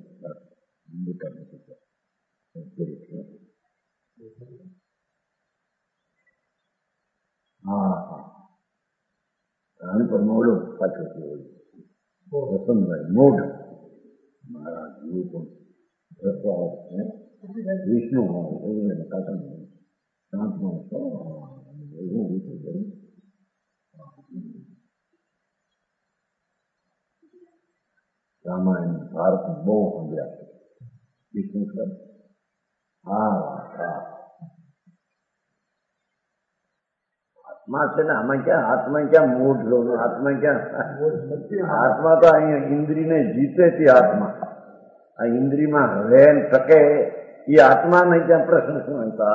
હા હા પ્રાણ પર મોડો પાછો વસંતભાઈ મોઢ મારા જીવ પણ વિષ્ણુ કાકા શાંતમાં છો એવું વિચાર રામાયણ ભારત બહુ સમજ્યા છે વિષ્ણુ સર હા આત્મા છે ને આમાં ક્યાં આત્મા ક્યાં મોઢ લો આત્મા ક્યાં આત્મા તો અહીંયા ઇન્દ્રિયને જીતે છે આત્મા આ ઇન્દ્રિયમાં રહે ટકે એ આત્મા ને ક્યાં પ્રશ્ન શું હતા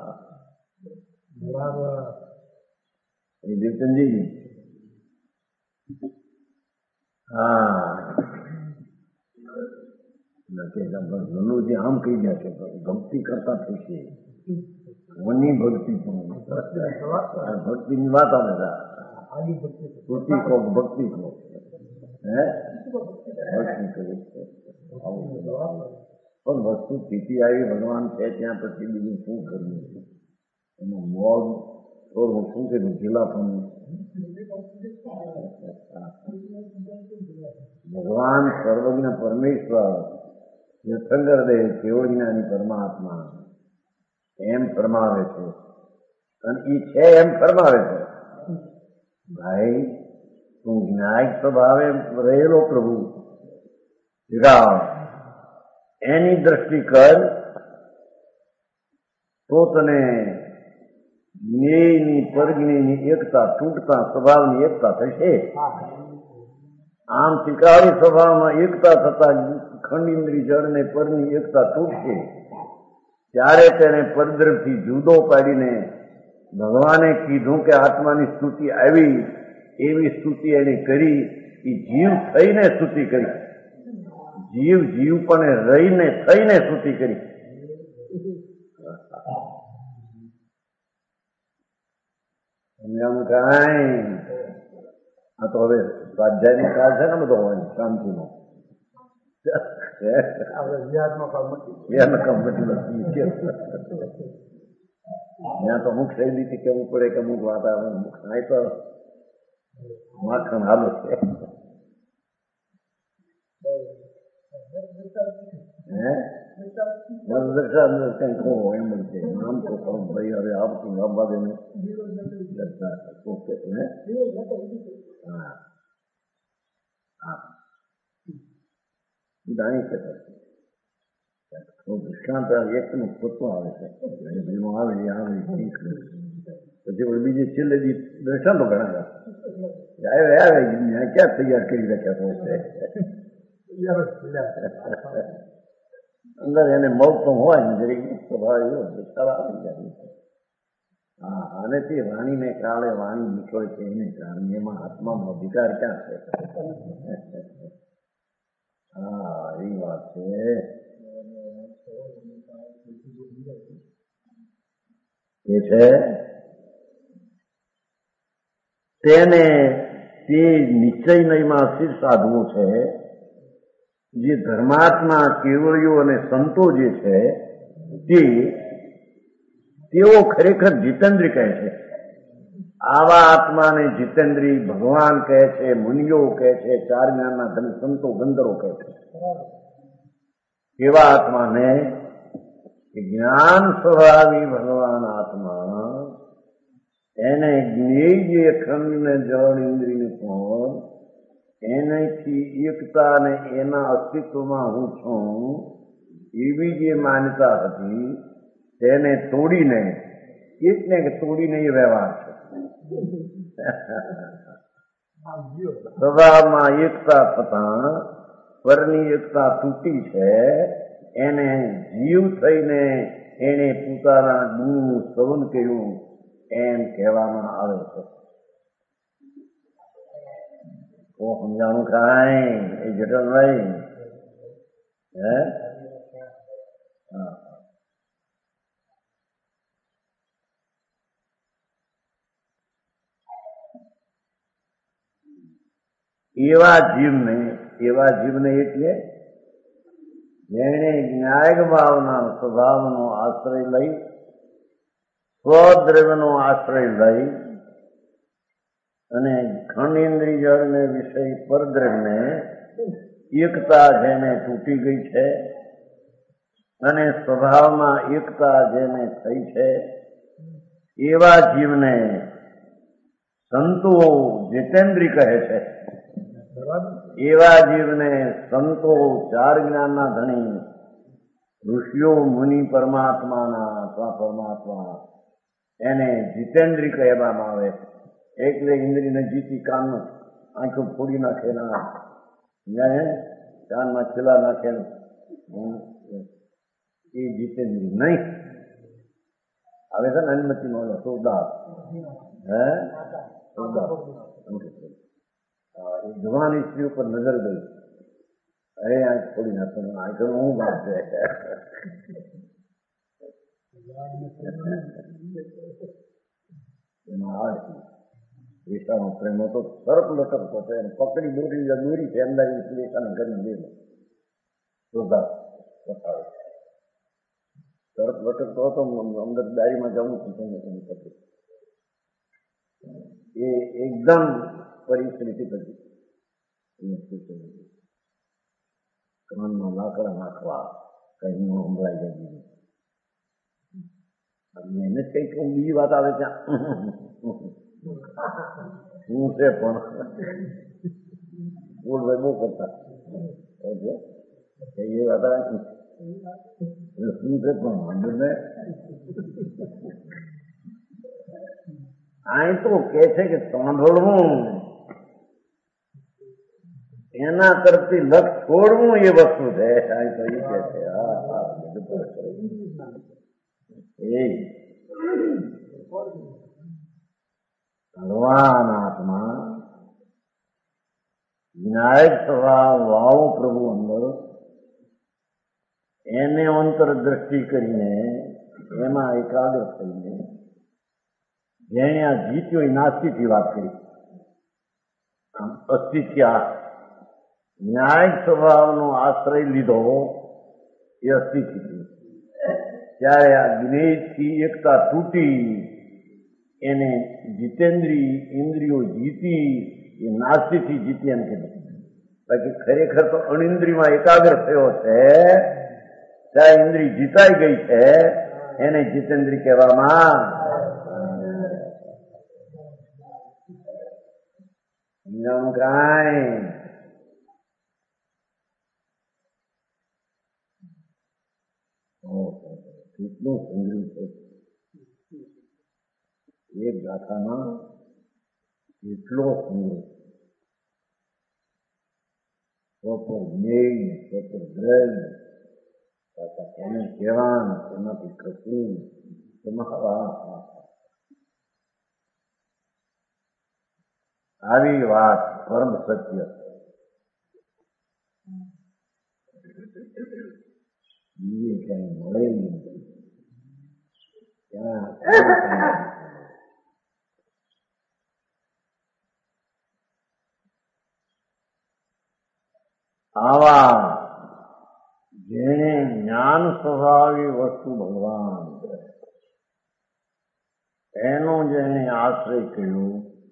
દીપચંદજી હા ગનુજી આમ કહી ગયા છે ભક્તિ કરતા થશે કોની ભક્તિ ભક્તિની વાત આવે ભક્તિ કહો ભક્તિ કહો હે ભક્તિ કરી પણ વસ્તુ સ્થિતિ આવી ભગવાન છે ત્યાં પછી બીજું શું કરવું એમાં મોડ થોડું શું કર્યું જિલ્લા પણ ભગવાન સર્વજ્ઞ પરમેશ્વર યથંગર દેવ કેવો જ્ઞાની પરમાત્મા એમ ફરમાવે છે અને એ છે એમ ફરમાવે છે ભાઈ તું જ્ઞાયક સ્વભાવે રહેલો પ્રભુ એની દ્રષ્ટિ કર તો તને જ્ઞેયની પરજ્ઞેયની એકતા તૂટતા સ્વભાવની એકતા થશે આમ ત્રિકાળી સ્વભાવમાં એકતા થતા ખંડેન્દ્રિય જળ ને પરની એકતા તૂટશે ત્યારે તેને પરદ્રવથી જુદો પાડીને ભગવાને કીધું કે આત્માની સ્તુતિ આવી એવી સ્તુતિ એને કરી એ જીવ થઈને સ્તુતિ કરી જીવ પણ રહીને થઈને સ્તુતિ કરી સમજાણું કાંઈ આ તો હવે સ્વાધ્યાયનો કાળ છે ને બધો હોય શાંતિનો ત્યાં તો અમુક શૈલીથી કેવું પડે કે અમુક વાતાવરણ અમુક આ તો માખણ હાલો છે કઈ કહો એમ છે નામ તો કહો ભાઈ હવે આવતું આવવા દે જાણી શકાય દૃષ્ટાંત એકનું ખોટું આવે છે આવે પછી બીજી છેલ્લે દ્રષ્ટાંતો ઘણા આવે ક્યાં તૈયાર કરી રાખ્યા છે અંદર એને મગ તો હોય ને જરીક સ્વભાવ એવો વિસ્તાર આવી જાય હા અને તે વાણીને કારણે વાણી નીકળે છે એને કારણે એમાં આત્માનો અધિકાર ક્યાં છે હા એ વાત છે એ છે તેને તે નિશ્ચયમાં સ્થિર સાધવું છે જે ધર્માત્મા કેવળીઓ અને સંતો જે છે તેઓ ખરેખર જીતેન્દ્રી કહે છે આવા આત્માને જીતેન્દ્રી ભગવાન કહે છે મુનિઓ કહે છે ચાર જ્ઞાનના ધન સંતો ગંધર્વો કહે છે એવા આત્માને જ્ઞાન સ્વભાવી ભગવાન આત્મા એને જ્ઞેય ખંડ ને જળ ઇન્દ્રિય પણ એનાથી એકતા અને એના અસ્તિત્વમાં હું છું એવી જે માન્યતા હતી તેને તોડીને એકને તોડીને એ વ્યવહાર છે સ્વભાવમાં એકતા થતા પરની એકતા તૂટી છે એને જીવ થઈને એને પોતાના ગુણનું સ્તવન કર્યું એમ કહેવામાં આવે છે તો સમજાણું કાંઈ એ જટલ નહીં હે એવા જીવને એટલે જેણે ન્યાય ભાવના સ્વભાવનો આશ્રય લઈ સ્વદ્રવ્યનો આશ્રય લઈ અને ખંડેન્દ્રિય જળને વિષય પરદ્રવ્યને એકતા જેને તૂટી ગઈ છે અને સ્વભાવમાં એકતા જેને થઈ છે એવા જીવને સંતો જીતેન્દ્રી કહે છે. એવા જીવને સંતો ચાર જ્ઞાનના ધણી ઋષિઓ મુનિ પરમાત્માના અથવા પરમાત્મા એને જીતેન્દ્રી કહેવામાં આવે. એટલે ઇન્દ્રિયને જીતી કાનનો આંખો ફોડી નાખેલા, કાનમાં ખીલા નાખેલ એ જીતેન્દ્રી નહીં. આવે છે ને અનુમતિ નો સોદાર એ જવાની સ્ત્રી ઉપર નજર ગઈ, અરે આંખ ફોડી નાખે આંખ હું વાત છે. એમાં આવે છે રેશાનો પ્રેમ હતો, સરપ લટકતો હતો, એને પકડી દોરી છે અંદાજી રેશાને કરીને લેલો સોદાર બતાવે. સરપ લટકતો હતો, અંદર દારીમાં જવું પકડી. એ એકદમ પરિસ્થિતિ હતી. કાનમાં લાકડા નાખવા કઈ ન સંભળાઈ જાય. એને કઈક બીજી વાત આવે ત્યાં શું છે પણ બોલભાઈ બહુ કરતા એ વાત આવે શું છે પણ વાંધો ને. આ તો કે છે કે સાંભળવું એના તરફથી લક્ષ છોડવું એ વસ્તુ છે. આ તો એ કે છે ભગવાન આત્મા વિનાયક સ્વભાવ વાવો પ્રભુ અંદર એને અંતરદ્રષ્ટિ કરીને એમાં એકાગ્ર થઈને જેને આ જીત્યો એ નાસ્તિકથી વાત કરી. આમ અસ્થિત્ય ન્યાયિક સ્વભાવનો આશ્રય લીધો એ અસ્થિતિ. ત્યારે આ જ્ઞેયથી એકતા તૂટી એને જીતેન્દ્રી ઇન્દ્રિયો જીતી એ નાસ્તિકથી જીતી એમ કીધું. બાકી ખરેખર તો અણિન્દ્રિયમાં એકાગ્ર થયો છે, ત્યાં ઇન્દ્રિય જીતાઈ ગઈ છે, એને જીતેન્દ્રી કહેવામાં. કાંઈ કેટલું સંગ્રહ છે એક ગાથામાં, કેટલો સંગ્રહ. પ્રોપર જ્ઞેય, પ્રોપર ગ્રહ, એને કહેવાન, એમાંથી કશું આવી વાત પરમ સત્ય. બીજે ક્યાંય મળે નહીં. આવા જેને જ્ઞાન સ્વભાવી વસ્તુ ભગવાન એનો જેને આશ્રય કર્યો,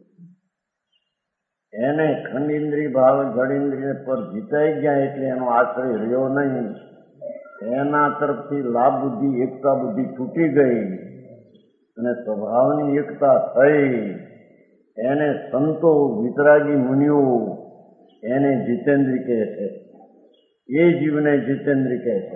એને ખંડેન્દ્રિય ભાવ જડેન્દ્રિય પર જીતાઈ ગયા એટલે એનો આશ્રય રહ્યો નહીં. એના તરફથી લાભ બુદ્ધિ એકતા બુદ્ધિ તૂટી ગઈ અને સ્વભાવની એકતા થઈ. એને સંતો વિતરાગી મુનિઓ એને જીતેન્દ્રી કહે છે. એ જીવને જીતેન્દ્રી કહે છે.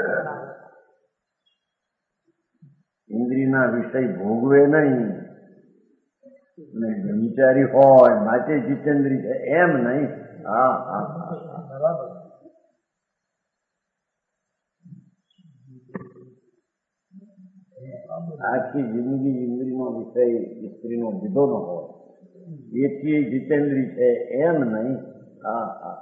ઇન્દ્રિયના વિષય ભોગવે નહીં અને બ્રહ્મચારી હોય માટે જીતેન્દ્રી છે એમ નહીં. હા હા બરાબર. આખી જિંદગી ઇન્દ્રિયનો વિષય સ્ત્રીનો લીધો ન હોય એથી જીતેન્દ્રી છે એમ નહીં. હા હા.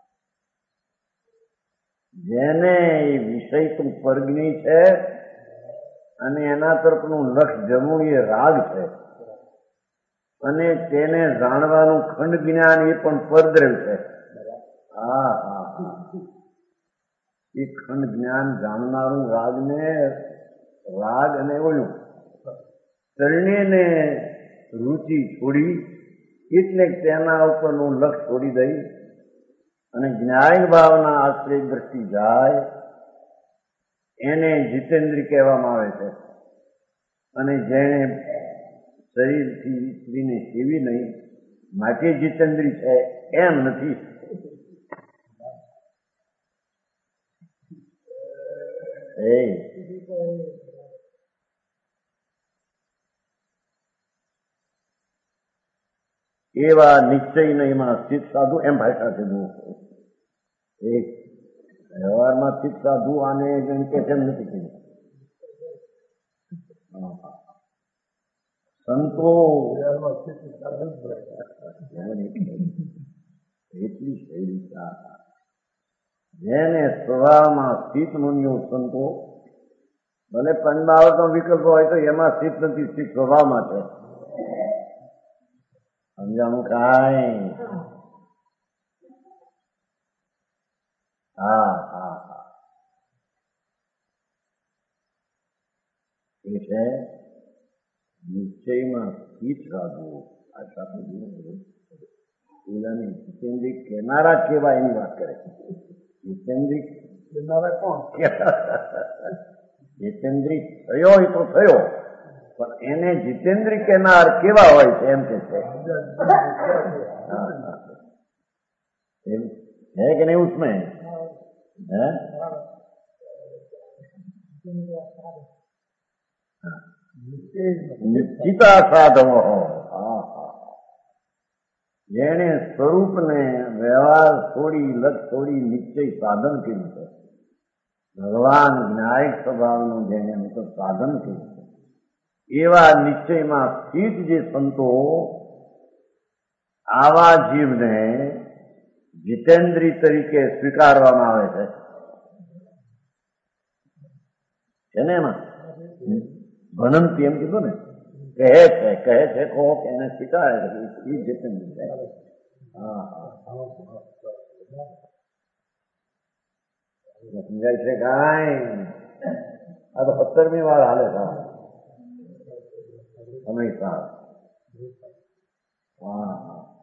જેને એ વિષય તો પરગ્ની છે અને એના તરફનું લક્ષ જમવું એ રાગ છે અને તેને જાણવાનું ખંડ જ્ઞાન એ પણ પરદ્રવ છે. હા હા હા. એ ખંડ જ્ઞાન જાણનારું રાગ અને ઓલું ત્રણેયને રુચિ છોડી એટલે તેના ઉપરનું લક્ષ છોડી દઈ અને જ્ઞાન ભાવના આશ્રય દ્રષ્ટિ જાય એને જીતેન્દ્રી કહેવામાં આવે છે. અને જેણે શરીરથી સ્ત્રીને સેવી નહીં માટે જીતેન્દ્રી છે એમ નથી. એવા નિશ્ચયને એમાં સ્થિત સાધુ એમ ભાષા છે. એક વ્યવહારમાં સ્થિત સાધુ આને કે કેમ નથી કહ્યું. સંતો એટલી શૈલી જેને સ્વભાવમાં સ્થિત મુનિઓ સંતો ભલે પંચમહાવતનો વિકલ્પ હોય તો એમાં સ્થિત નથી, સ્થિત સ્વભાવમાં છે. સમજાણું કાંઈ? હા હા હા એ છે નિશ્ચયમાં સ્થિત સાધુ. આ સાધુ પેલાને જીતેન્દ્રિય કેનારા કેવા એની વાત કરે છે. જીતેન્દ્રિય કેનારા કોણ? જીતેન્દ્રિય થયો એ તો થયો, પણ એને જીતેન્દ્રિય કેનાર કેવા હોય છે એમ કે છે. है कि नहीं उसमें? है નિશ્ચિતા સાધવો. જેને સ્વરૂપને વ્યવહાર છોડી લક્ષ છોડી નિશ્ચય સાધન કર્યું છે, ભગવાન જ્ઞાયક સ્વભાવનું જેને સાધન કર્યું છે, એવા નિશ્ચયમાં સ્થિત જે સંતો આવા જીવને જીતેન્દ્રી તરીકે સ્વીકારવામાં આવે છે ને. એમાં ભનંતી એમ કીધું ને, કહે છે કોક એને સ્વીકારે છે એ જીતેન્દ્રી. સમજાય છે કાંઈ? આ તો 17મી વાર હાલે છે હંમેશા. હા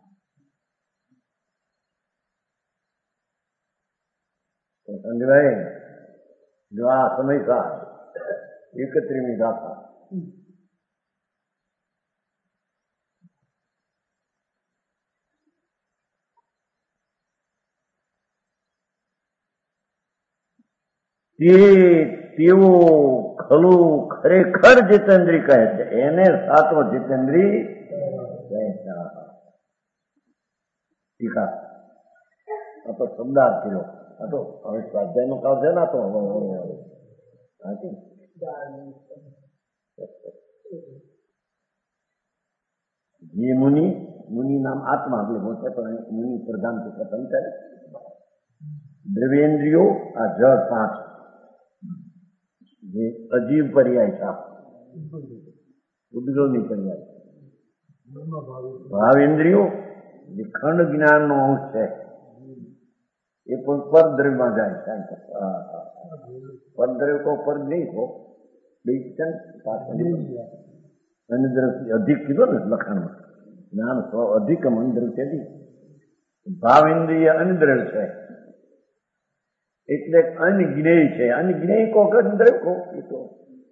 સંજયભાઈ, જો આ સમયસર 31મી ગાથા તેઓ ખલું ખરેખર જીતેન્દ્રી કહે છે, એને સાચો જીતેન્દ્રી કહે છે. ટીકા આ તો શબ્દાર્થ કર્યો. આ તો હવે સ્વાધ્યાયનો કાળ છે ને. તો જે મુનિ નામ આત્મા એટલે પોતે પણ મુનિ પ્રધાન કથન કરે. દ્રવ્યેન્દ્રિયો આ જળ 5 જે અજીવ પર્યાય છે, ઉદ્ગલની પર્યાય. ભાવેન્દ્રિયો જે ખંડ જ્ઞાનનો અંશ છે એ પણ પરદ્રવ્યમાં જાય છે. પરદ્રવ્ય કો પર નહીં કહો અનિદ્રવ્ય અધિક કીધો ને લખાણમાં. જ્ઞાન સ્વ અધિકમ અનિદ્રવ્ય અધિક. ભાવેન્દ્રિય અનિદ્રવ્ય છે એટલે અનજ્ઞેય છે. અનજ્ઞેય કો અનિદ્રવ્ય કહો એ તો.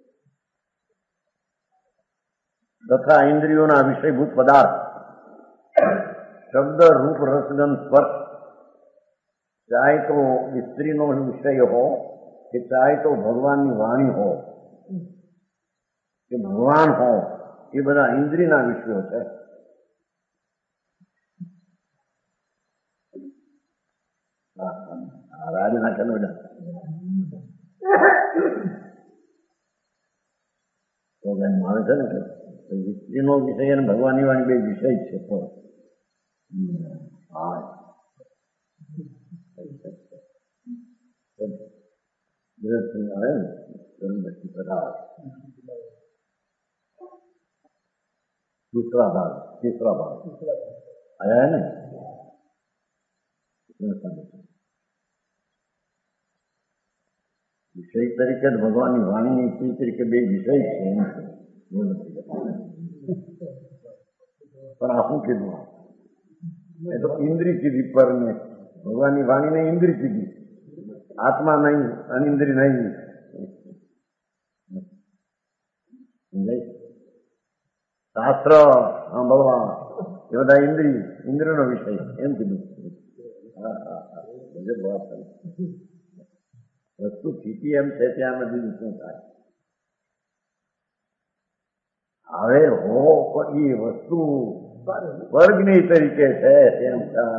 તથા ઇન્દ્રિયોના વિષયભૂત પદાર્થ શબ્દ રૂપ રસગંધ સ્પર્શ, ચાહે તો સ્ત્રીનો વિષય હો કે ચાહે તો ભગવાનની વાણી હો કે ભગવાન હો, એ બધા ઇન્દ્રિયના વિષયો છે. રાજના કનોડા માને છે ને કે સ્ત્રીનો વિષય અને ભગવાનની વાણી બે વિષય છે. તો दूसरा भाग तीसरा भाग आया है ना. વિષય તરીકે ભગવાનની વાણીની સ્ત્રી તરીકે બે વિષય છે. પણ આ શું કીધું? એ તો ઇન્દ્રિય કીધી પર ને ભગવાનની વાણીને ઇન્દ્રિય કીધી. આત્મા નહીં, અનિન્દ્રિય નહીં. સમજાય? શાસ્ત્ર સાંભળવા એ બધા ઇન્દ્રિયનો વિષય એમ કીધું. હા હા હા, ગજબ વાત કરી. વસ્તુ સ્થિતિ એમ છે ત્યાં બધી શું થાય. હવે હો પણ એ વસ્તુ વર્ગની તરીકે છે એમ.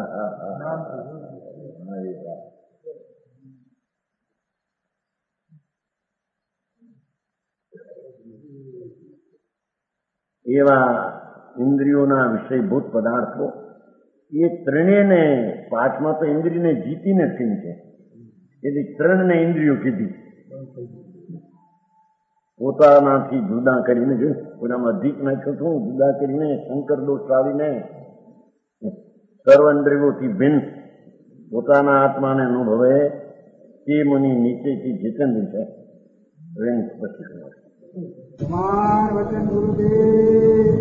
એવા ઇન્દ્રિયોના વિષયભૂત પદાર્થો એ ત્રણેયને પાઠમાં તો ઇન્દ્રિયને જીતીને થઈને છે. એટલે ત્રણને ઇન્દ્રિયો કીધી પોતાનાથી જુદા કરીને. જો કોઈનામાં અધિક નાખ્યો છું જુદા કરીને શંકર દોષ લાવીને સર્વ ઇન્દ્રિયોથી ભિન્ન પોતાના આત્માને અનુભવે તે મુનિ નીચેથી જીતેન્દ્ર છે. સ્પષ્ટ વચન ગુરુદેવ